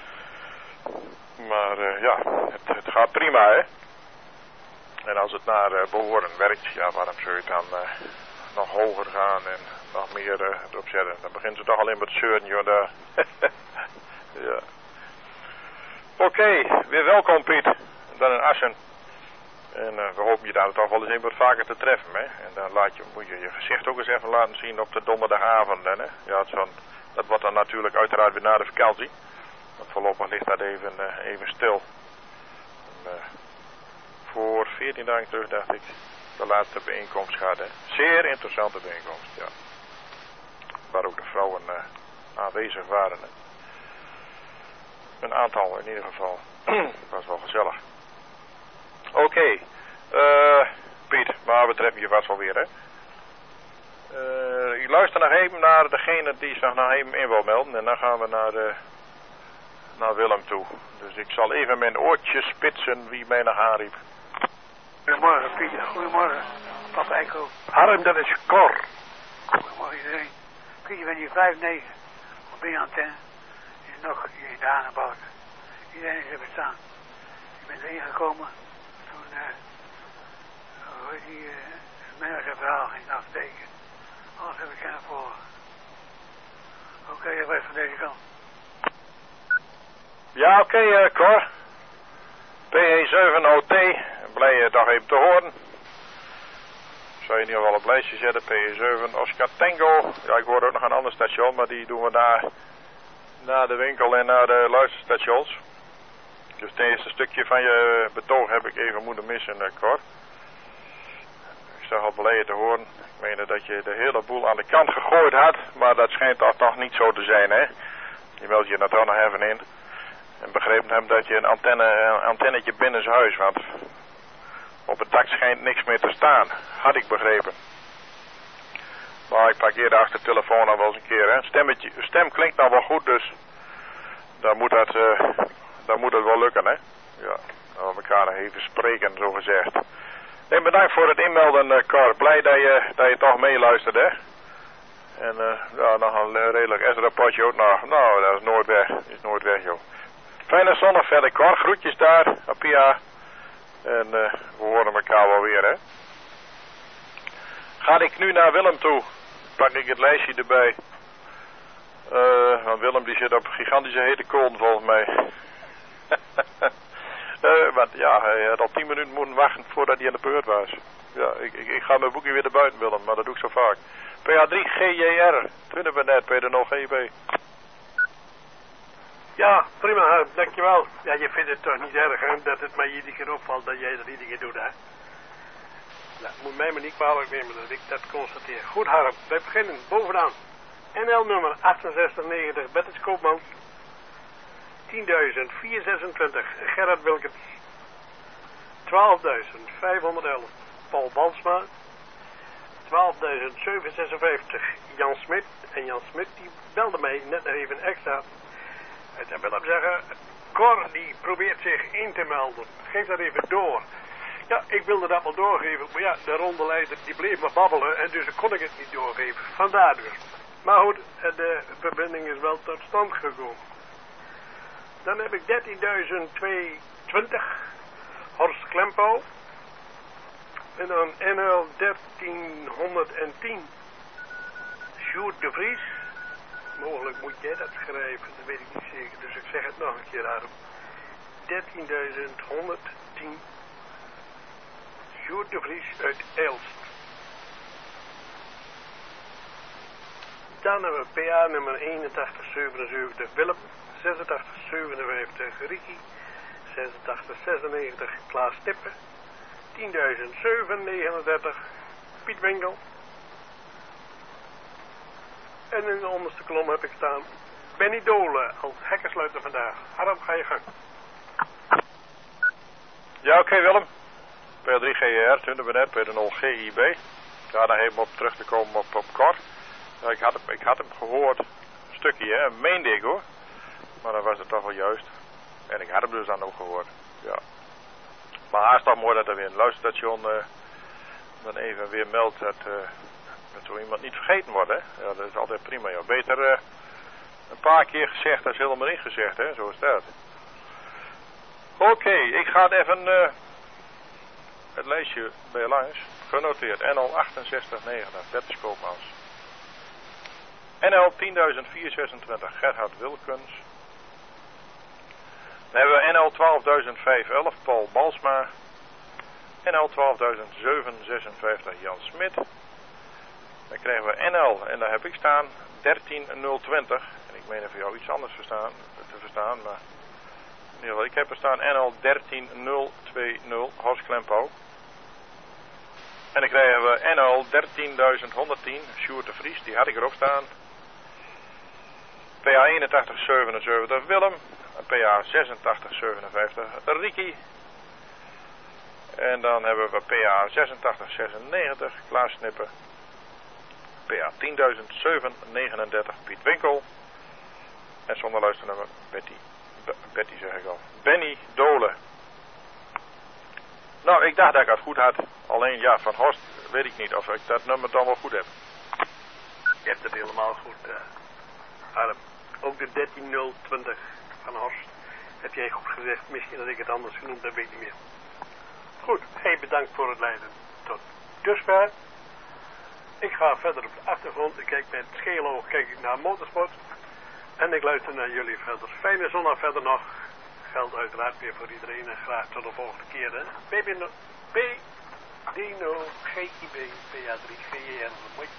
Maar het gaat prima, hè. En als het naar behoren werkt, ja, waarom zou je dan nog hoger gaan en nog meer erop zetten? Dan begint ze toch alleen met zeuren, joh, daar. Ja. Oké, weer welkom, Piet. Dan in Assen. En we hopen je daar toch wel eens wat vaker te treffen, hè. En dan moet je je gezicht ook eens even laten zien op de donderdagavond, hè. Ja, dat wordt dan natuurlijk uiteraard weer na de vakantie. Want voorlopig ligt dat even stil. En, voor 14 dagen terug dacht ik, de laatste bijeenkomst gaat, hè. Zeer interessante bijeenkomst, ja. Waar ook de vrouwen aanwezig waren, hè. Een aantal in ieder geval. Was wel gezellig. Oké. Piet, waar betreft je vast wel weer, hè. U luistert nog even naar degene die zich nog even in wil melden. En dan gaan we naar Willem toe. Dus ik zal even mijn oortjes spitsen wie mij nog aanriep. Goedemorgen, Pieter. Goedemorgen. Papa Echo. Harm, dat is Cor. Goedemorgen iedereen. Pieter, je bent hier 5-9. Op ben je antenne? Is nog in de Hanenbouten. Iedereen is er bestaan. Ik ben erin gekomen. Toen, die manager verhaal ging aftekenen. Alles heb ik kunnen volgen. Oké, dat was van deze kant. Ja, oké, Cor. PE7OT. Blij je toch even te horen. Zou je in ieder geval op lijstje zetten. PE7 Oscar Tango. Ja, ik hoor ook nog een ander station, maar die doen we naar de winkel en naar de luisterstations. Dus het eerste stukje van je betoog heb ik even moeten missen, Cor. Ik gisteren had beleden te horen. Ik meende dat je de hele boel aan de kant gegooid had, maar dat schijnt toch nog niet zo te zijn, hè? Je meldt je er toch nog even in. En begrepen hem dat je een antennetje binnen zijn huis, want op het dak schijnt niks meer te staan. Had ik begrepen. Maar ik parkeerde achter de telefoon al wel eens een keer, hè? Stem klinkt nou wel goed, dus dan moet het wel lukken, hè? Ja, dan we elkaar nog even spreken, zo gezegd. Nee, bedankt voor het inmelden, Cor. Blij dat je toch meeluistert, hè? En ja, nog een redelijk S-rapportje ook nog. Nou, dat is nooit weg. Is nooit weg, joh. Fijne zondag verder, Cor. Groetjes daar, Apia. En we horen elkaar wel weer, hè? Ga ik nu naar Willem toe. Pak ik het lijstje erbij. Want Willem die zit op gigantische hete kolen volgens mij. Want ja, hij had al 10 minuten moeten wachten voordat hij aan de beurt was. Ja, ik ga mijn boekje weer naar buiten, Willem, maar dat doe ik zo vaak. PA3 GJR, 20 bij net, P0GB. Ja, prima, dankjewel. Ja, je vindt het toch niet erg, hè, dat het mij iedere keer opvalt dat jij dat iedere keer doet, hè? Nou, moet mij maar niet kwalijk nemen dat ik dat constateer. Goed, Harm, wij beginnen bovenaan. NL nummer 6890, Bertus Koopman. 10.426, Gerard Wilkens. 12.511, Paul Balsma. 12.756, Jan Smit. En Jan Smit die belde mij net nog even extra. En wil hem zeggen, Cor die probeert zich in te melden. Geef dat even door. Ja, ik wilde dat wel doorgeven, maar ja, de rondeleider die bleef maar babbelen en dus kon ik het niet doorgeven. Vandaar dus. Maar goed, de verbinding is wel tot stand gekomen. Dan heb ik 13.220, Horst Klempo. En dan NL 1310, Sjoerd de Vries. Mogelijk moet jij dat schrijven, dat weet ik niet zeker. Dus ik zeg het nog een keer, Adam. 13.110, Sjoerd de Vries uit Elst. Dan hebben we PA nummer 8177 Willem, 8657 Riki, 8696 Klaas Tippen, 10.739 Piet Winkel. En in de onderste kolom heb ik staan Benny Dolen als hekkensluiter vandaag. Harm, ga je gang. Ja, oké, Willem. P3 GR, 20 bij net, P0 GIB. Ja, dan even op terug te komen op Cor. Ja, ik had hem gehoord, een stukje, hè, meende ik hoor. Maar dan was het toch wel juist. En ik had hem dus dan ook gehoord, ja. Maar haast toch mooi dat er weer een luisterstation dan even weer meldt dat zo iemand niet vergeten wordt, hè. Ja, dat is altijd prima, joh. Beter een paar keer gezegd dan helemaal niet gezegd, hè. Zo is dat. Oké, ik ga het even het lijstje bij langs. Genoteerd, NL 6890, Bertus Koopmans. NL 10.426, Gerhard Wilkens. Dan hebben we NL 12.511, Paul Balsma. NL 12.756, Jan Smit. Dan krijgen we NL, en daar heb ik staan, 13.020. En ik meen even jou iets anders te verstaan, maar in ieder geval, ik heb er staan NL 13.020, Horst Klempo. En dan krijgen we NL 13.110, Sjoerd de Vries, die had ik erop staan. PA 8177 Willem, PA 8657 Riki. En dan hebben we PA 8696 Klaas Snippen. PA 10.739 Piet Winkel. En zonder luisternummer Betty zeg ik al. Benny Dolen. Nou, ik dacht dat ik het goed had. Alleen ja, van Horst weet ik niet of ik dat nummer dan wel goed heb. Je hebt het helemaal goed, Arm. Ook de 13.020 van Horst heb jij goed gezegd. Misschien had ik het anders genoemd, dat weet ik niet meer. Goed, hey, bedankt voor het leiden. Tot dusver. Ik ga verder op de achtergrond. Ik kijk met het scheeloog naar motorsport. En ik luister naar jullie verder. Fijne zondag verder nog. Geldt uiteraard weer voor iedereen. En graag tot de volgende keer. Hè. Dino GIB PA3 GEN.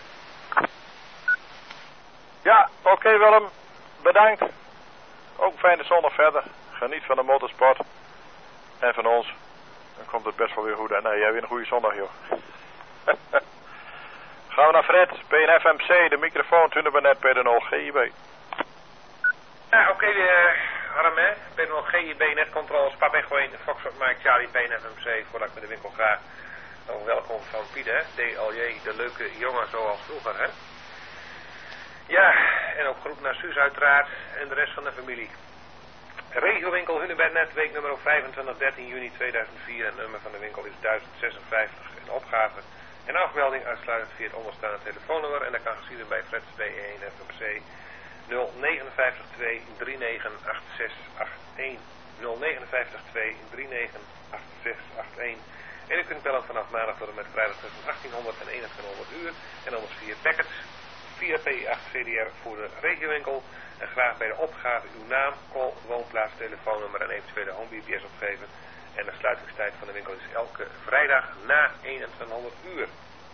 Ja, oké, Willem. Bedankt. Ook fijne zondag verder. Geniet van de motorsport. En van ons. Dan komt het best wel weer goed. En nee, jij weer een goede zondag, joh. Gaan we naar Fred, PNFMC, de microfoon, tunnen we net bij de 0 GIB. Ja, oké, Harm, hè. P0 GIB, netcontroles, Pap Echo 1, Foxtrot Mike, Charlie, PNFMC, voordat ik met de winkel ga. Nog welkom van Piet, hè. DLJ, de leuke jongen zoals vroeger, hè. Ja, en ook groet naar Suus uiteraard en de rest van de familie. Regiowinkel Hunebednet, week nummer 25, 13 juni 2004. Het nummer van de winkel is 1056 en opgave en afmelding uitsluitend via het onderstaande telefoonnummer. En dat kan geschieden bij Fred B1 FMC 059 2 39 8681. 059 2 39 8681. En u kunt bellen vanaf maandag tot en met vrijdag tussen 1800 en 2100 uur. En anders via packets, via P8 CDR voor de regiowinkel. En graag bij de opgave uw naam, call, woonplaats, telefoonnummer en eventuele home BPS opgeven. En de sluitingstijd van de winkel is elke vrijdag na 2100 uur.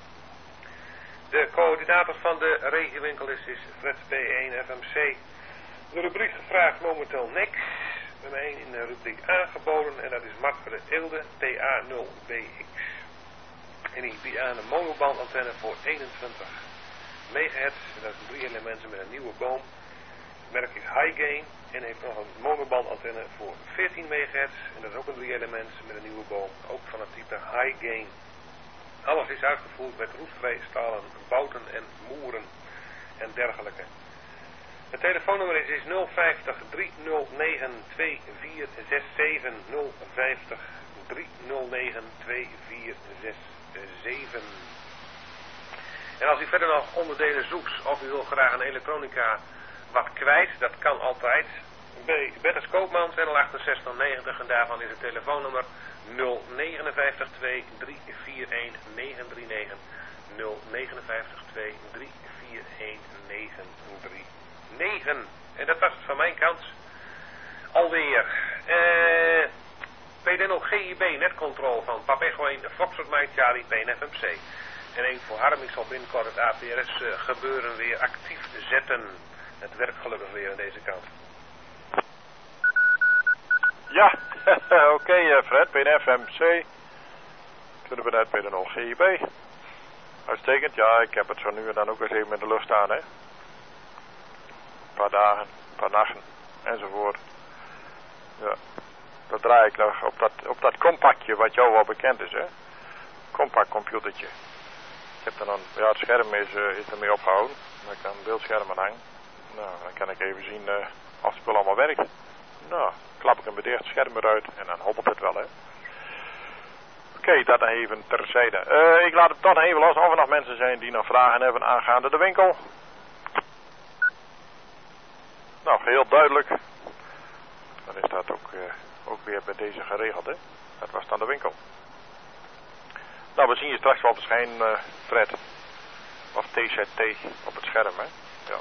De coördinator van de regiowinkel is Fred B1 FMC. De rubriek gevraagd momenteel niks. Bij mij in de rubriek aangeboden en dat is Mart voor de Eelde PA0BX. En die biedt aan een monobandantenne voor 21 megahertz. En dat is 3 elementen met een nieuwe boom. Het merk is High Gain en heeft nog een monobandantenne voor 14 megahertz. En dat is ook een 3 elementen met een nieuwe boom. Ook van het type High Gain. Alles is uitgevoerd met roestvrij stalen bouten en moeren en dergelijke. Het telefoonnummer is 050 309 2467 050 309 2467. En als u verder nog onderdelen zoekt of u wil graag een elektronica wat kwijt, dat kan altijd. Bij Bertus Koopmans L6890 en daarvan is het telefoonnummer 059 2 341 939 059 2 341 939. En dat was het van mijn kant. Alweer. PDNO GIB netcontrole van Pap Echo 1, Foxtrot Mike Charlie, PNFMC. En één voor Harm, ik zal binnenkort het APRS gebeuren weer actief zetten. Het werkt gelukkig weer aan deze kant. Ja, oké, Fred, PNFMC. Kunnen we net PDNO GIB. Uitstekend, ja, ik heb het zo nu en dan ook eens even in de lucht staan, hè. Een paar dagen, een paar nachten, enzovoort. Ja, dat draai ik nog op dat compactje wat jou wel bekend is, hè. Compact computertje. Ik heb dan ja, het scherm is ermee opgehouden. Daar kan een beeldscherm aan hangen. Nou, dan kan ik even zien of het spul allemaal werkt. Nou, klap ik hem dicht, scherm eruit en dan hobbelt het wel, hè. Oké, dat even terzijde. Ik laat het dan even los of er nog mensen zijn die nog vragen hebben aangaande de winkel. Nou, geheel duidelijk. Dan is dat ook weer bij deze geregeld, hè. Dat was dan de winkel. Nou, we zien je straks wel verschijnen, Fred. Of TZT op het scherm, hè. Ja.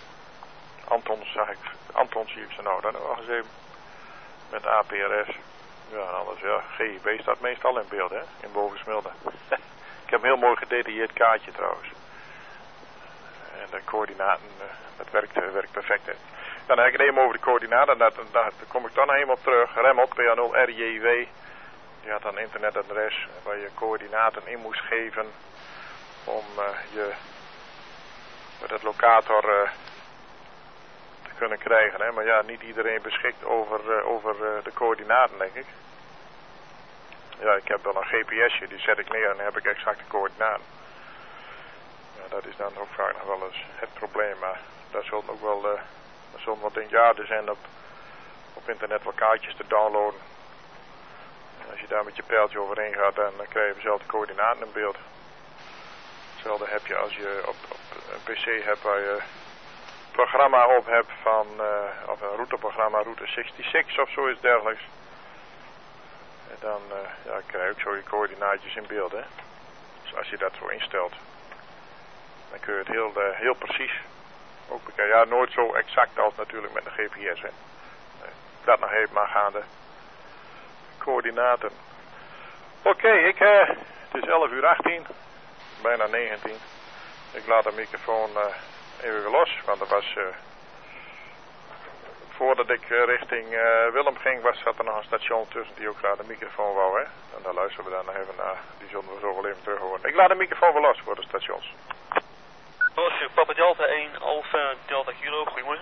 Anton zie ik ze nou dan nog eens even. Met APRS. Ja, en anders, ja, GIB staat meestal in beeld, hè. In Bovensmilde. Ik heb een heel mooi gedetailleerd kaartje trouwens. En de coördinaten, dat werkt perfect, hè. Dan heb ik het even over de coördinaten. Daar kom ik dan helemaal op terug. Remot, PA0, RJW. Die had een internetadres waar je coördinaten in moest geven om je met het locator te kunnen krijgen. Hè? Maar ja, niet iedereen beschikt over de coördinaten, denk ik. Ja, ik heb wel een GPSje, die zet ik neer en dan heb ik exacte coördinaten. Ja, dat is dan ook vaak nog wel eens het probleem, maar daar zullen ook wel wat dingaarden zijn op internet wat kaartjes te downloaden. Als je daar met je pijltje overheen gaat, dan krijg je dezelfde coördinaten in beeld. Hetzelfde heb je als je op een PC hebt waar je een programma op hebt van, of een routeprogramma, Route 66 of zoiets dergelijks. En dan krijg je ook zo je coördinaatjes in beeld, hè. Dus als je dat zo instelt, dan kun je het heel precies ook bekijken. Ja, nooit zo exact als natuurlijk met een GPS, hè. Nee, dat nog even maar gaande. Coördinaten. Oké, het is 11:18, bijna 19. Ik laat de microfoon even los, want er was voordat ik richting Willem ging, zat er nog een station tussen die ook graag de microfoon wou, hè. En daar luisteren we dan nog even naar. Die zullen we zo wel even terug horen. Ik laat de microfoon wel los voor de stations. Losje, Papa Delta 1, Alpha Delta Kilo, goedemorgen.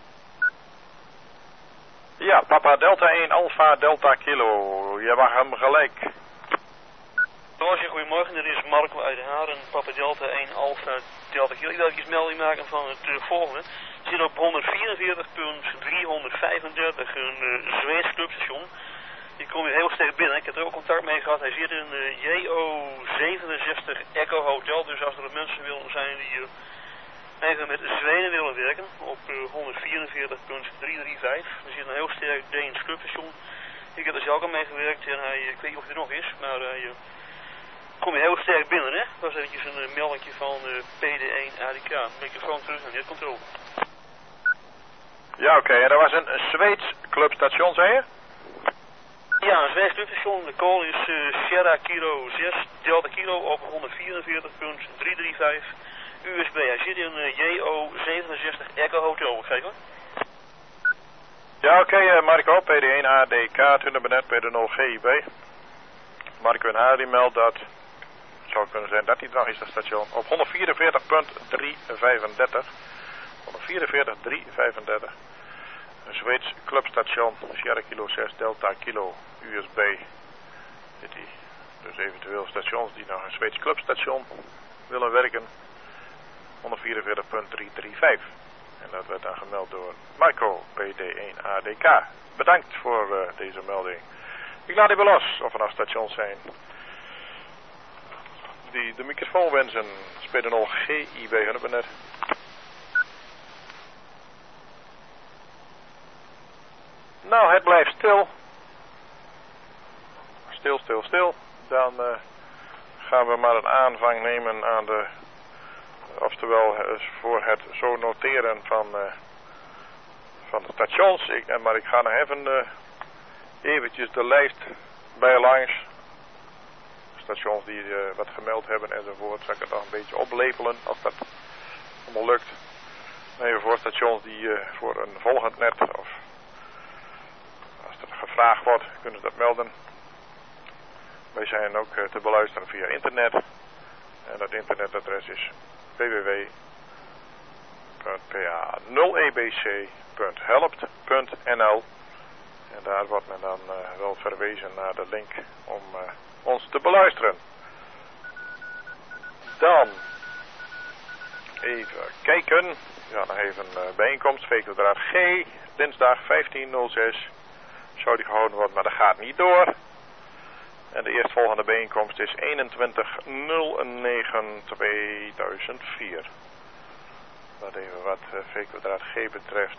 Ja, Papa Delta 1, Alpha Delta Kilo. Je mag hem gelijk. Losje, goedemorgen. Dit is Marco uit Haren, Papa Delta 1, Alpha Delta Kilo. Ik wil even melding maken van het volgende. We zitten op 144.335, een Zweeds clubstation. Die kom je heel sterk binnen. Ik heb er ook contact mee gehad. Hij zit in JO67 Echo Hotel. Dus als er mensen willen zijn die even met Zweden willen werken op 144.335. Er zit een heel sterk Deens clubstation. Ik heb er zelf al mee gewerkt en ik weet niet of hij er nog is, maar kom je heel sterk binnen, hè? Dat was eventjes een meldingje van PD1 ADK. Microfoon terug naar netcontrole. Ja, oké. En dat was een Zweeds clubstation, zei je? Ja, een Zweeds clubstation. De call is Sierra Kilo 6 Delta Kilo op 144.335 USB. Hij zit in JO67 Echo Hotel, zeg maar. Ja, oké, Marco, PD1 ADK, Tunderbenet, PD0GIB. Marco en Harry meldt dat, het zou kunnen zijn dat hij nog is, dat station, op 144.335. 144.335. Een Zweeds clubstation, Sierra Kilo 6 Delta Kilo USB. Zit hij. Dus eventueel stations die naar een Zweeds clubstation willen werken. 144.335. En dat werd dan gemeld door Marco, PD1 ADK. Bedankt voor deze melding. Ik laat even los of er nog stations zijn die de microfoon wensen. Spelen nog GIB, hebben we net. Nou, het blijft stil. Stil. Dan gaan we maar een aanvang nemen aan de... Oftewel voor het zo noteren van de stations. Maar ik ga nog even eventjes de lijst bij langs. Stations die wat gemeld hebben enzovoort. Zal ik het nog een beetje oplepelen als dat allemaal lukt. Even voor stations die voor een volgend net of als er gevraagd wordt kunnen ze dat melden. Wij zijn ook te beluisteren via internet. En dat internetadres is www.pa0ebc.helpt.nl. En daar wordt men dan wel verwezen naar de link om ons te beluisteren. Dan even kijken. Ja, nog even bijeenkomst. V-kwadraat G. Dinsdag 15.06. Zou die gehouden worden, maar dat gaat niet door. En de eerstvolgende bijeenkomst is 21.09.2004. Dat even wat V-kwadraat G betreft.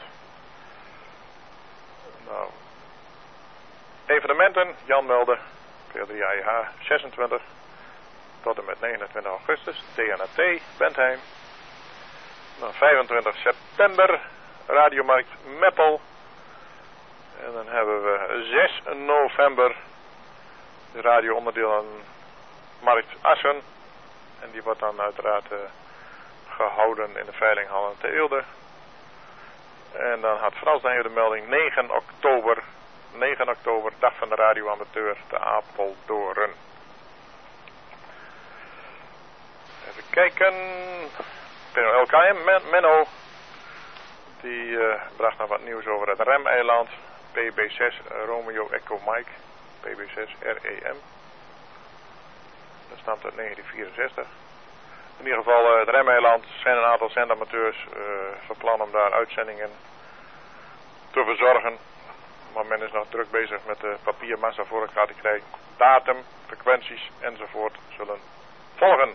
Nou. Evenementen, Jan melde. P3AIH 26 tot en met 29 augustus. TNAT, Bentheim. Dan 25 september, Radiomarkt Meppel. En dan hebben we 6 november... de radioonderdeel aan Markt Assen. En die wordt dan uiteraard gehouden in de veilinghal te Eelde. En dan had Frans dan even de melding 9 oktober. 9 oktober, dag van de radioamateur te Apeldoorn. Even kijken. LKM, Menno. Die bracht nog wat nieuws over het Remeiland. PB6 Romeo Echo Mike. PB6 REM. Dat stamt uit 1964. In ieder geval het Remeiland zijn een aantal zendamateurs van plan om daar uitzendingen te verzorgen. Maar men is nog druk bezig met de papiermassa voor elkaar te krijgen. Datum, frequenties enzovoort zullen volgen.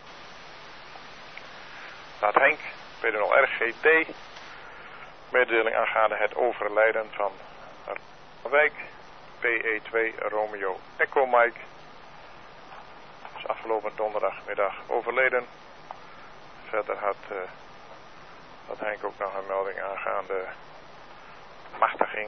Laat Henk, PD0RGD. Mededeling aangaande het overlijden van Wijk. PE2 Romeo Echo Mike. Is afgelopen donderdagmiddag overleden. Verder had Henk ook nog een melding aangaande machtiging.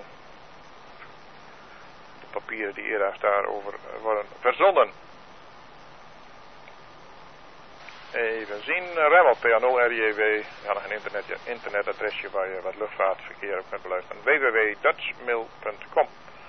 De papieren die eerder daarover worden verzonden. Even zien, Remmel, PA0RJW. Ja, nog een internetadresje waar je wat luchtvaartverkeer op kunt beluisteren. www.dutchmail.com.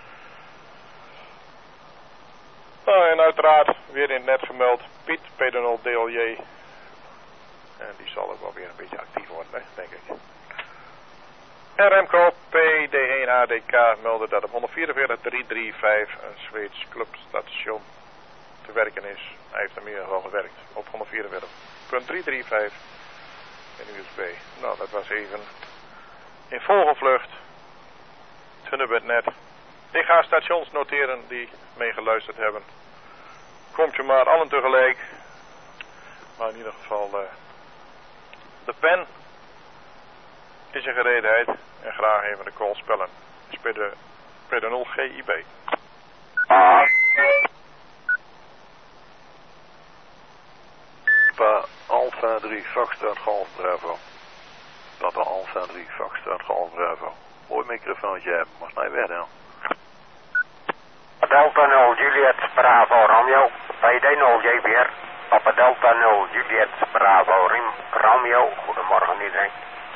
Nou, en uiteraard weer in het net gemeld Piet, P0DLJ. En die zal ook wel weer een beetje actief worden, hè, denk ik. En Remco, PD1ADK, meldde dat op 144.335 een Zweeds clubstation te werken is. Hij heeft er meer dan wel gewerkt op 144.335 in USB. Nou, dat was even in vogelvlucht. Tunnebed.net. Ik ga stations noteren die meegeluisterd hebben. Komt je maar allen tegelijk. Maar in ieder geval de pen is in gereedheid. En graag even de call spellen. Is bij de 0 GIB. Papa Alpha 3 Foxtrot Golf Bravo. Papa Alpha 3 Foxtrot Golf Bravo. Mooi microfoontje hebben, maar snij weg dan. Delta 0 Juliet Bravo Romeo. PD 0 JBR. Papa Delta 0 Juliet Bravo Romeo. Goedemorgen iedereen.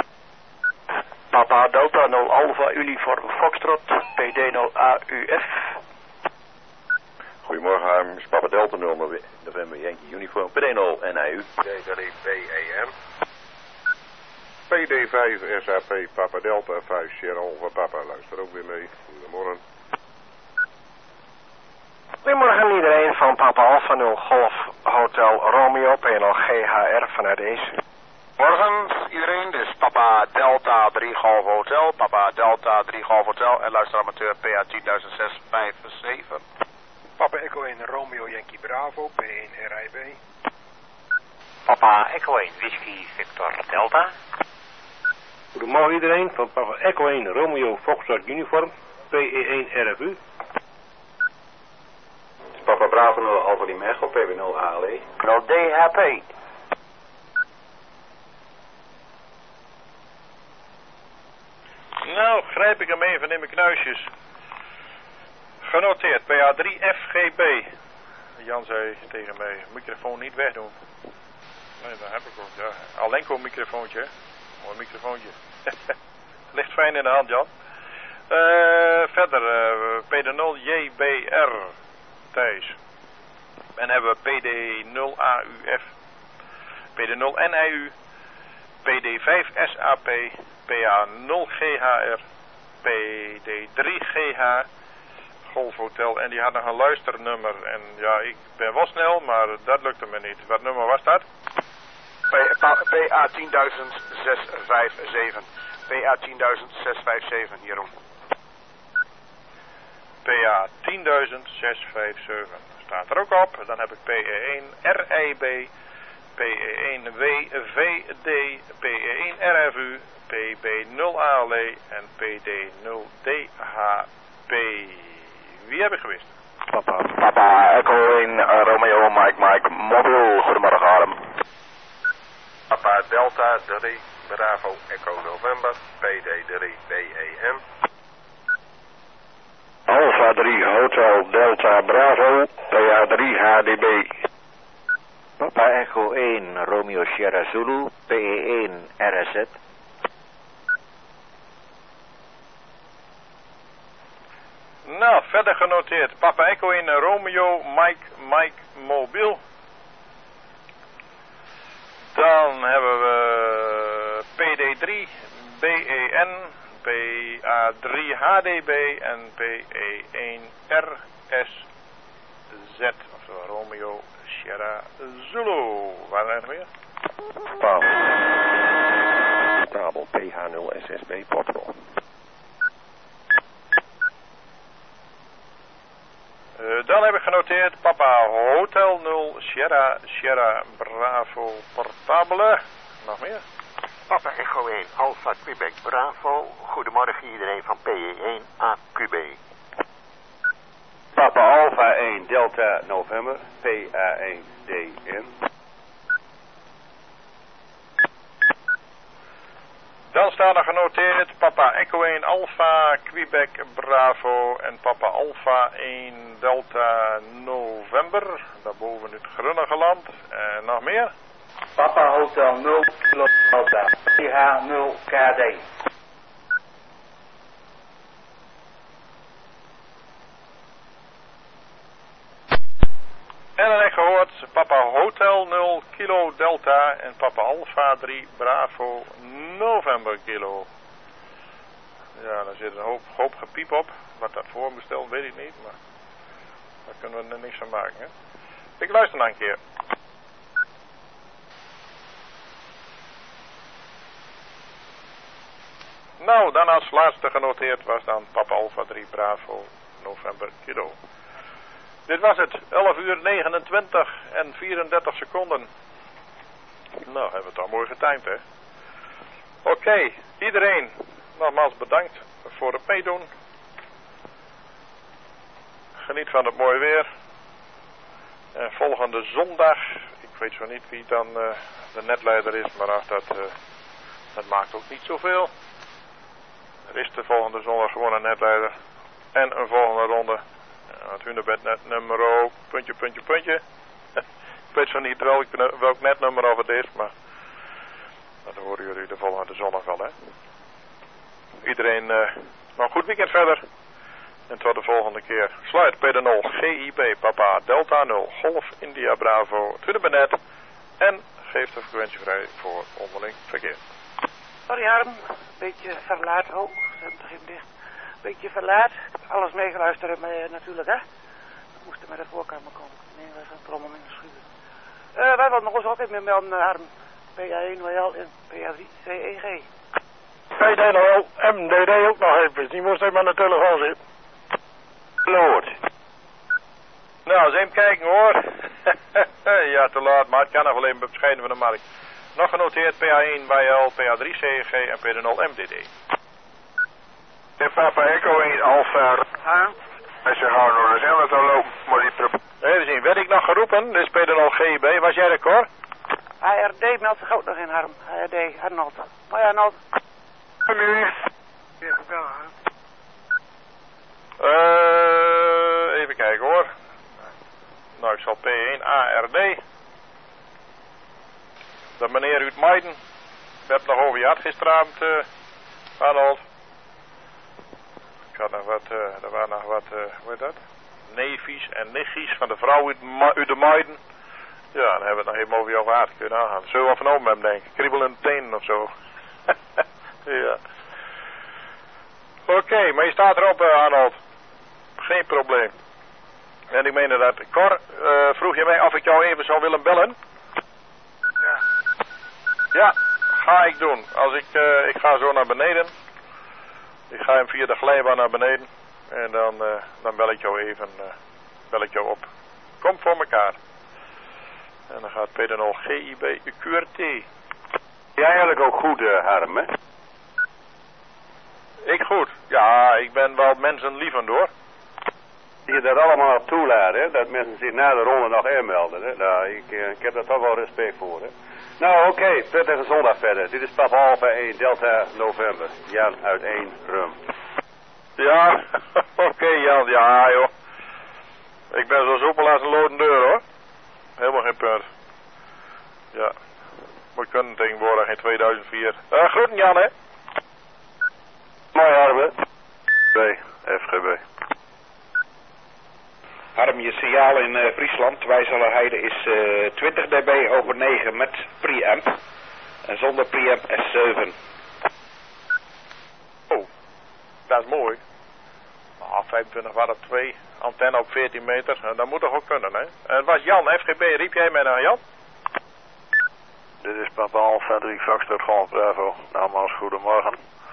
Papa Delta 0 Alpha Uniform Foxtrot, PD 0 AUF. Goedemorgen, Harm. Is Papa Delta 0 November Yankee Uniform, PD 0 NAU. PD3BEM. PD5 SAP Papa Delta 5 Sierra Alpha Papa. Luister ook weer mee. Goedemorgen. Goedemorgen iedereen van Papa Alpha 0 Golf Hotel Romeo PNL GHR vanuit Ees. Morgen iedereen, dus Papa Delta 3 Golf Hotel, Papa Delta 3 Golf Hotel en luisteramateur PA 10657. Papa Echo 1 Romeo Yankee Bravo, P1 RIB. Papa Echo 1 Whisky Victor Delta. Goedemorgen iedereen, van Papa Echo 1 Romeo Foxtrot Uniform, PE1 RFU. Papa Bravo 0 Alpha Lima Echo, PB0 ALE. 0 DHP. Nou, grijp ik hem even in mijn knuisjes. Genoteerd, PA3FGB. Jan zei tegen mij, microfoon niet wegdoen. Nee, dat heb ik ook, ja. Alenco microfoontje, hè. Mooi microfoontje. Ligt fijn in de hand, Jan. Verder, PD0JBR, Thijs. En hebben we PD0AUF, PD0NIU, PD5SAP, PA0GHR, PD3GH, Golfhotel. En die had nog een luisternummer. En ja, ik ben wel snel, maar dat lukte me niet. Wat nummer was dat? PA 10657. PA 10657, Jeroen. PA 10657. Staat er ook op. Dan heb ik PE1 RIB, PE1 WVD, PE1 RFU, PB0 ALE en PD0DHP. Wie heb ik gewist? Papa Echo 1 Romeo Mike Mobiel. Goedemorgen Harm. Papa Delta 3 Bravo Echo November, PD3 BEM. Alpha 3 Hotel Delta Bravo, PA3 HDB. Papa Echo 1 Romeo Sierra Zulu, PE1 RZ. Nou, verder genoteerd. Papa Echo 1 Romeo Mike Mobiel. Dan hebben we PD3 BEN, PA3 HDB en PE1 RSZ. Oftewel Romeo Sierra Zulu. Waar zijn er meer? Tabel PH0 SSB Portable. Dan heb ik genoteerd Papa Hotel 0 Sierra Bravo Portable. Nog meer? Papa Echo 1 Alpha Quebec Bravo. Goedemorgen iedereen van PE1 AQB. Papa Alpha 1 Delta November, PA1 DN. Dan staan er genoteerd Papa Echo 1 Alpha Quebec Bravo en Papa Alpha 1 Delta November. Daarboven het Grunnige Land. En nog meer? Papa Hotel 0 Kilo Delta, CH0 KD. En dan heb ik gehoord, Papa Hotel 0 Kilo Delta en Papa Alpha 3 Bravo November Kilo. Ja, daar zit een hoop gepiep op. Wat dat voor me stelt, weet ik niet, maar daar kunnen we er niks van maken, hè. Ik luister nog een keer. Nou, dan als laatste genoteerd was dan Papa Alpha 3 Bravo November Kilo. Dit was het, 11 uur 29 en 34 seconden. Nou, hebben we het al mooi getimed, hè. Oké, iedereen, nogmaals bedankt voor het meedoen. Geniet van het mooie weer. En volgende zondag, ik weet zo niet wie dan de netleider is, maar ach, dat maakt ook niet zoveel. Er is de volgende zondag gewoon een netleider en een volgende ronde. Het Hunebed-netnummer, puntje. Ik weet zo niet welk netnummer of het is, maar dat horen jullie de volgende zondag wel, hè. Iedereen nog een goed weekend verder. En tot de volgende keer. Sluit PD0 GIB Papa Delta 0 Golf India Bravo Hunebed en geeft de frequentie vrij voor onderling verkeer. Sorry Harm, beetje verlaat. Oh, ze hebben het even dicht. Beetje verlaat. Alles meegeluisterd natuurlijk, hè. We moesten met de voorkamer komen. Nee, we zijn trommel in de schuur. Wij wilden nog eens altijd meer melden, Harm. PA1 WL en PA3 CEG. PDNL, MDD ook nog even. Die moest even aan de telefoon zitten. Lord. Nou, eens even kijken hoor. Ja, te laat, maar het kan nog wel even bescheiden van de markt. Nog genoteerd PA1 WL, PA3 CEG en PD0 MDD. De Papa Echo 1 Alpha. Als je gewoon door de zelf zou lopen, moet je even zien, werd ik nog geroepen? Dit is PD0 GIB. Was jij er, Cor? ARD meldt zich ook nog in, Harm. ARD, Arnold. Hoi, Arnold. Even kijken hoor. Nou, ik zal P1 ARD. Dat meneer uit Maiden. We hebben het nog over je had gisteravond, Arnold. Ik had nog wat, er waren nog wat, hoe heet dat? Neefjes en nichtjes van de vrouw uit de Maiden. Ja, dan hebben we het nog even over jou gehad. Kun je nagaan. Zullen we wel van hem denk ik. Kriebel in de tenen of zo. Ja. Oké, maar je staat erop, Arnold. Geen probleem. En ik meen dat. Cor, vroeg je mij of ik jou even zou willen bellen? Ja. Ja, ga ik doen. Als ik ga zo naar beneden. Ik ga hem via de glijbaan naar beneden. En dan bel ik jou even, bel ik jou op. Kom voor elkaar. En dan gaat PD0 GIB QRT. Jij eigenlijk ook goed, Harm, hè? Ik goed. Ja, ik ben wel mensenlievend hoor. Je dat allemaal nog toelaten, hè? Dat mensen zich na de ronde nog inmelden, hè? Nou, ik heb daar toch wel respect voor, hè? Nou, oké, prettige zondag verder. Dit is Papa Alpha 1 Delta November. Jan uit 1 Rum. Ja, oké, Jan, ja joh. Ik ben zo soepel als een loden deur hoor. Helemaal geen punt. Ja. We kunnen tegenwoordig in 2004. Groeten Jan, hè. Mooi Harm, B, FGB. Harm, je signaal in Friesland, Wijzelerheide, is 20 dB over 9 met preamp. En zonder preamp S7. Oh, dat is mooi. 25 watt op 2, antenne op 14 meter, dat moet toch ook kunnen, hè? Het was Jan, FGB, riep jij mij naar Jan? Dit is Papa Alpha 3 Foxtrot Golf Bravo. Nogmaals, goedemorgen.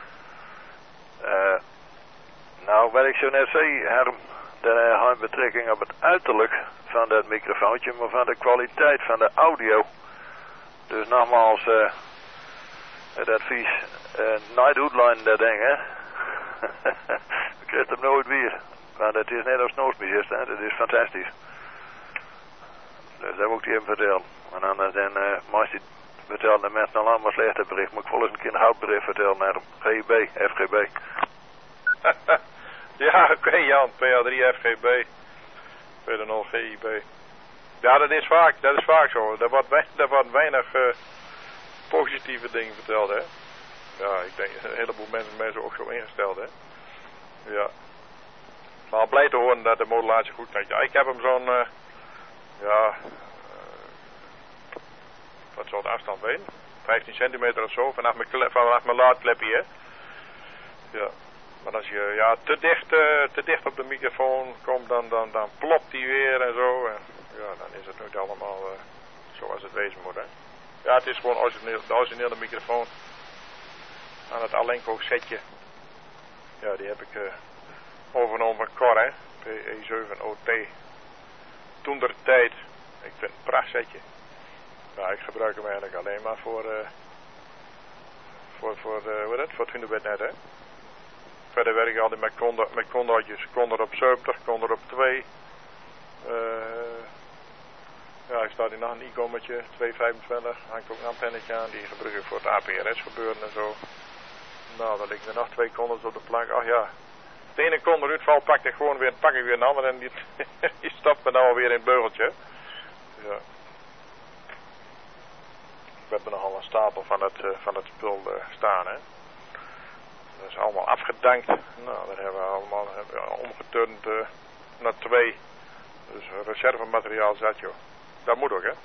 Nou, wat ik zo net zei, Herm, dat heeft geen betrekking op het uiterlijk van dat microfoontje, maar van de kwaliteit van de audio. Dus nogmaals, het advies, night outline dat ding, hè. Je krijgt hem nooit weer. Maar dat is net als Noosbezist, hè. Dat is fantastisch. Dus dat moet ik je even vertellen. En anders dan meestal vertellen de mensen al allemaal slechte bericht. Moet ik wel eens een keer een houtbericht vertellen naar hem. GIB, FGB. Ja, oké Jan, PA3 FGB. PD0 GIB. Ja, dat is vaak zo. Er wordt weinig positieve dingen verteld, hè. Ja, ik denk een heleboel mensen ook zo ingesteld, hè. Ja. Maar blij te horen dat de modulatie goed gaat. Ja, ik heb hem zo'n, wat zal de afstand weten? 15 centimeter of zo, vanaf mijn laadklepje, hè. Ja. Maar als je te dicht op de microfoon komt, dan plopt die weer en zo. En, ja, dan is het niet allemaal zoals het wezen moet, hè. Ja, het is gewoon de originele microfoon. Aan het Alenco setje. Ja, die heb ik overgenomen van Cor, hè. PE7OT. Toen der tijd. Ik vind het een prachtsetje. Nou, ik gebruik hem eigenlijk alleen maar voor het 20 net, hè. Verder werk ik altijd met condootjes. Condor op 70, condor op 2. Ja, ik sta hier nog een ICOM'tje, 225. Hangt ook een antennetje aan, die gebruik ik voor het APRS gebeuren en zo. Nou, dan liggen er nog 2 condors op de plank. Ach ja, de ene condor uitvalt, pak ik weer een ander en die stapt me nou alweer in het beugeltje. Ja. We hebben nogal een stapel van het spul staan, hè. Dat is allemaal afgedankt. Nou, dat hebben we allemaal omgeturnd naar 2. Dus reservemateriaal zat, joh. Dat moet ook, hè.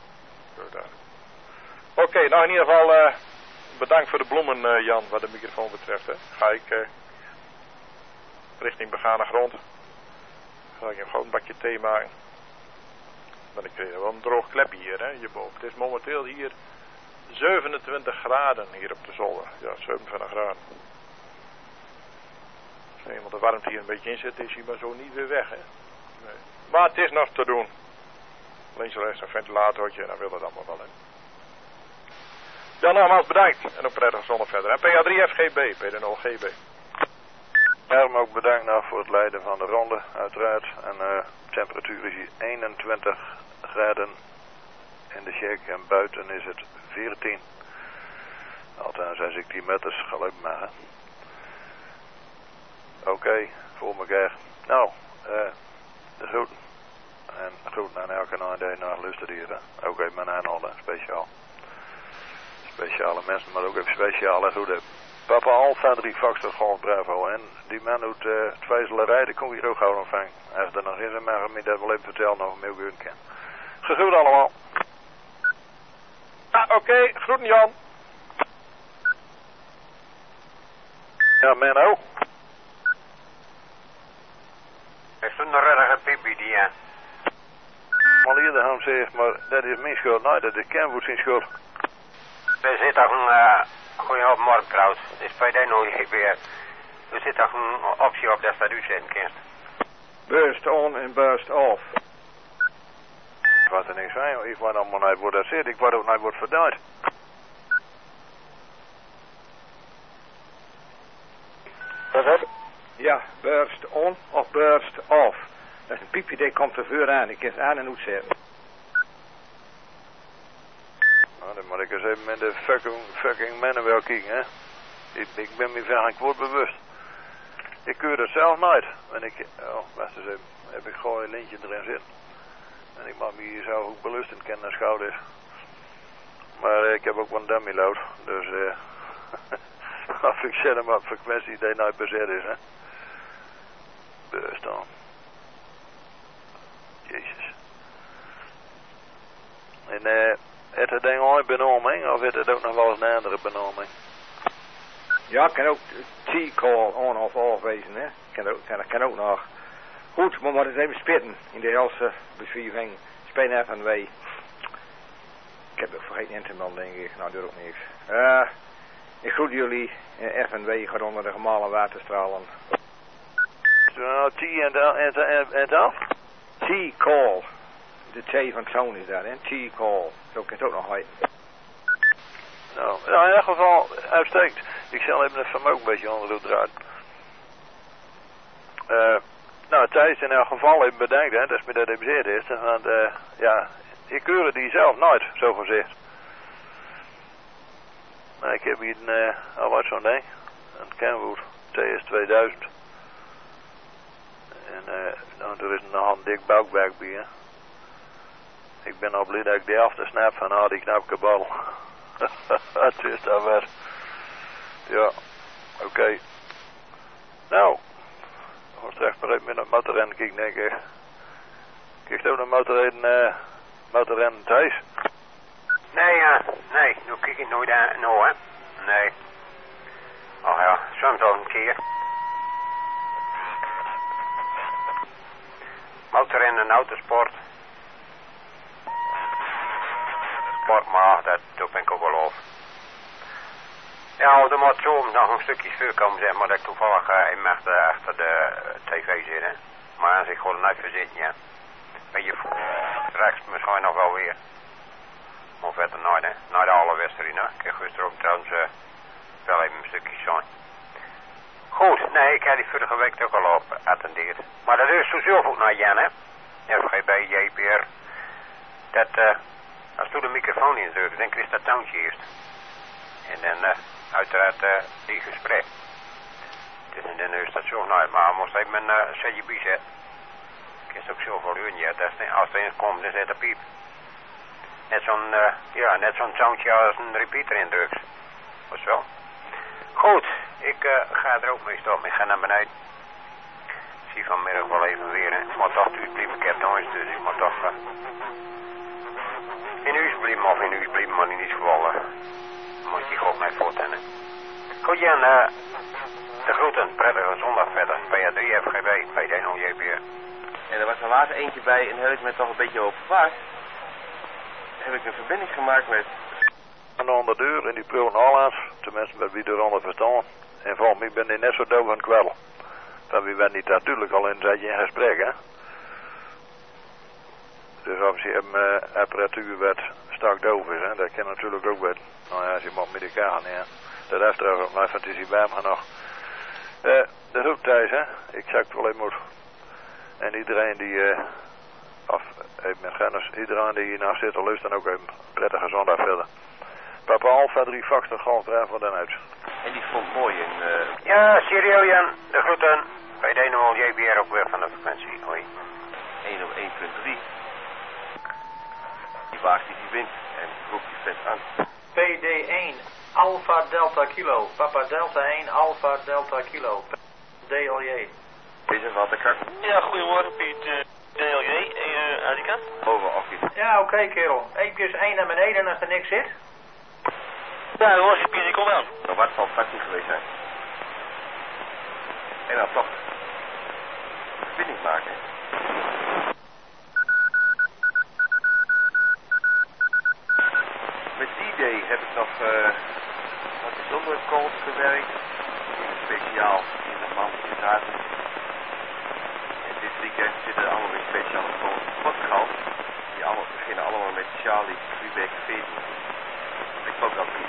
Oké, nou in ieder geval bedankt voor de bloemen, Jan, wat de microfoon betreft, hè. Ga ik richting begane grond. Ga ik gewoon een bakje thee maken. Dan ik wel een droog klepje hier, hè, hierboven. Het is momenteel hier 27 graden hier op de zolder. Ja, 27 graden. Als eenmaal de warmte hier een beetje in zit, is hij maar zo niet weer weg, hè. Nee. Maar het is nog te doen. Links en rechts een ventilatortje en dan wil het allemaal wel, hè. Dan nogmaals bedankt. En ook prettig zondag verder. En PA3FGB, PD0GB. Herm ook bedankt nog voor het leiden van de ronde, uiteraard. En temperatuur is hier 21 graden in de check en buiten is het 14. Althans, als ik die meters geluk mag. Oké, voor elkaar. Nou, de groeten. En groeten aan elke naam die naar luistert hier. Ook even mijn aanhouden, speciaal. Speciale mensen, maar ook even speciale groeten. Papa Alfa 3 Foxtrot Golf Bravo. En die man uit het Wijzelerij, die kon hier ook gewoon ontvangen. Als er nog is, dan mag ik me dat wel even vertellen of ik me ook kan. Gegroet allemaal. Ja, oké, groeten Jan. Ja, Menno. Is een reddige pipi die, hè? Maar ieder hand zegt, maar dat is mijn schuld. Nee, dat is Kenwood zijn schuld. Er zit toch een... Goedenavond, morgen trouwens. Het is bij de nog weer. Er zit toch een optie op dat dat u zijn kunt. Burst on en burst off. Wat er niks aan, joh. Ik word allemaal niet wat dat zit. Ik word ook niet wat verduid. Wat heb je? Ja, burst on of burst off. Dat is een piepje die komt er voor aan. Ik kan het aan en uitzetten. Nou, dan moet ik eens even met de fucking mannen wel kijken, hè. Ik ben me van geen woord bewust. Ik keur dat zelf nooit. En ik, wacht eens even, heb ik gewoon een lintje erin zitten. En ik mag me hier zo ook belustend kennen als koud is. Maar ik heb ook wel een dummy load, dus of ik zet hem op frequentie die nooit bezet is, hè. Burst dan. Jezus. En is het ding al een benaming of is het ook nog wel eens een andere benaming? Ja, kan ook T-call on of off wezen, hè. Kan ook nog. Goed, maar het even spitten in de hele beschrijving. Spelen FNW. Ik heb het vergeten in te melden, denk ik. Nou, dat doet ook niks. Ik groet jullie. FNW gaat onder de gemalen waterstralen. T en af? T-call. De T van Toon is dat, hè? T-call. Zo kan het ook nog heten. Nou, in ieder geval, uitstekend. Ik zal even het vermogen een beetje onder de draad. Nou, Thijs in elk geval even bedankt, hè, dat me dat even zeer is. Want, ja, ik keur die zelf nooit, zo gezegd. Maar ik heb hier al wat zo'n ding. Een Kenwood TS 2000. En, nou, er is nog een dik bouwwerk bij, hè. Ik ben al blij dat ik die af te snap van die knappe bal. Het is daar weer. Ja, oké. Nou, we gaan straks maar even met het motorrennen kijken, denk ik. Kijk je ook een motorrennen thuis? Nee, nee, nu kijk ik nooit aan, nou hè. Nee. Oh ja, soms al een keer. Motorrennen en autosport. Sport, maar dat ben ik ook wel over. Ja, er moet zo nog een stukje vuur komen, zeg maar, dat ik toevallig achter de tv zit, hè. Maar als ik gewoon net verzitten, ja. Beetje straks misschien nog wel weer. Maar verder nooit, hè. Naar de alle wedstrijden, hè. Ik heb gisteren ook trouwens wel even een stukje zijn. Goed, nee, ik heb die vorige week ook al op attendeerd. Maar dat is zo zelf ook naar Jan, hè. FGB, JPR. Dat, als toen de microfoon indrukt, dan kreeg dat toontje eerst. En dan, uiteraard, die gesprek. Dus dan is dat zo, nou, maar moest even een setje bijzetten. Ik is ook zoveel uur, ja. Als er eens komt, dan zet de piep. Net zo'n, ja, net zo'n toontje als een repeater indrukt. Of zo. Goed, ik ga er ook mee stoppen. Ik ga naar beneden. Ik zie vanmiddag wel even weer, hè. Ik moet toch blijven, ik heb nog eens, dus ik moet toch in huis blijven of in huis blijven, maar in ieder geval moet je God mij voortellen. Goed Jan, de groeten, prettige zondag verder. PA3 FGB, PD0 JPR. En er was er later eentje bij en heb ik me toch een beetje over verbaasd. Heb ik een verbinding gemaakt met... Aan de deur in die prullen Hollands, tenminste met wie er onder verstaan. En volgens mij ben ik net zo doof aan het kwellen. Dan wie ben niet natuurlijk al een tijdje in gesprek, hè. Dus als je apparatuur werd strak doof is, hè, dat kan natuurlijk ook wel. Nou ja, als je moet met elkaar gaan, ja. Dat heeft er ook mijn fantasie bij me nog. Dat is ook thuis, hè. Ik zeg het wel even moet. En iedereen die, of even met Gennis, iedereen die hier naast zit, lust dan ook een prettige zondag verder. Papa Alpha 3 Foxter Golf Drive dan uit. En die vond mooi en... Ja, serieus Jan, de groeten. PD0 JBR ook weer van de frequentie, hoi. 101.3. Die waagt die wint en roept die vet aan. PD1 Alpha Delta Kilo. Papa Delta 1 Alpha Delta Kilo. DLJ. Is er wat de kak? Ja, goedemorgen Piet. DLJ, Adika. Over Okkie. Ja, oké kerel. Even 1 naar beneden als er niks zit. Ja, hoor je Piet, ik kom aan. Nou, wat zal het niet geweest zijn? En dan toch verbinding maken. Met die idee heb ik nog wat bijzondere calls gewerkt. Speciaal in de man in het hart. En dit weekend zitten er allemaal weer speciale calls in Portugal. Die allemaal beginnen allemaal met Charlie, Quebec, 14. Ik hoop dat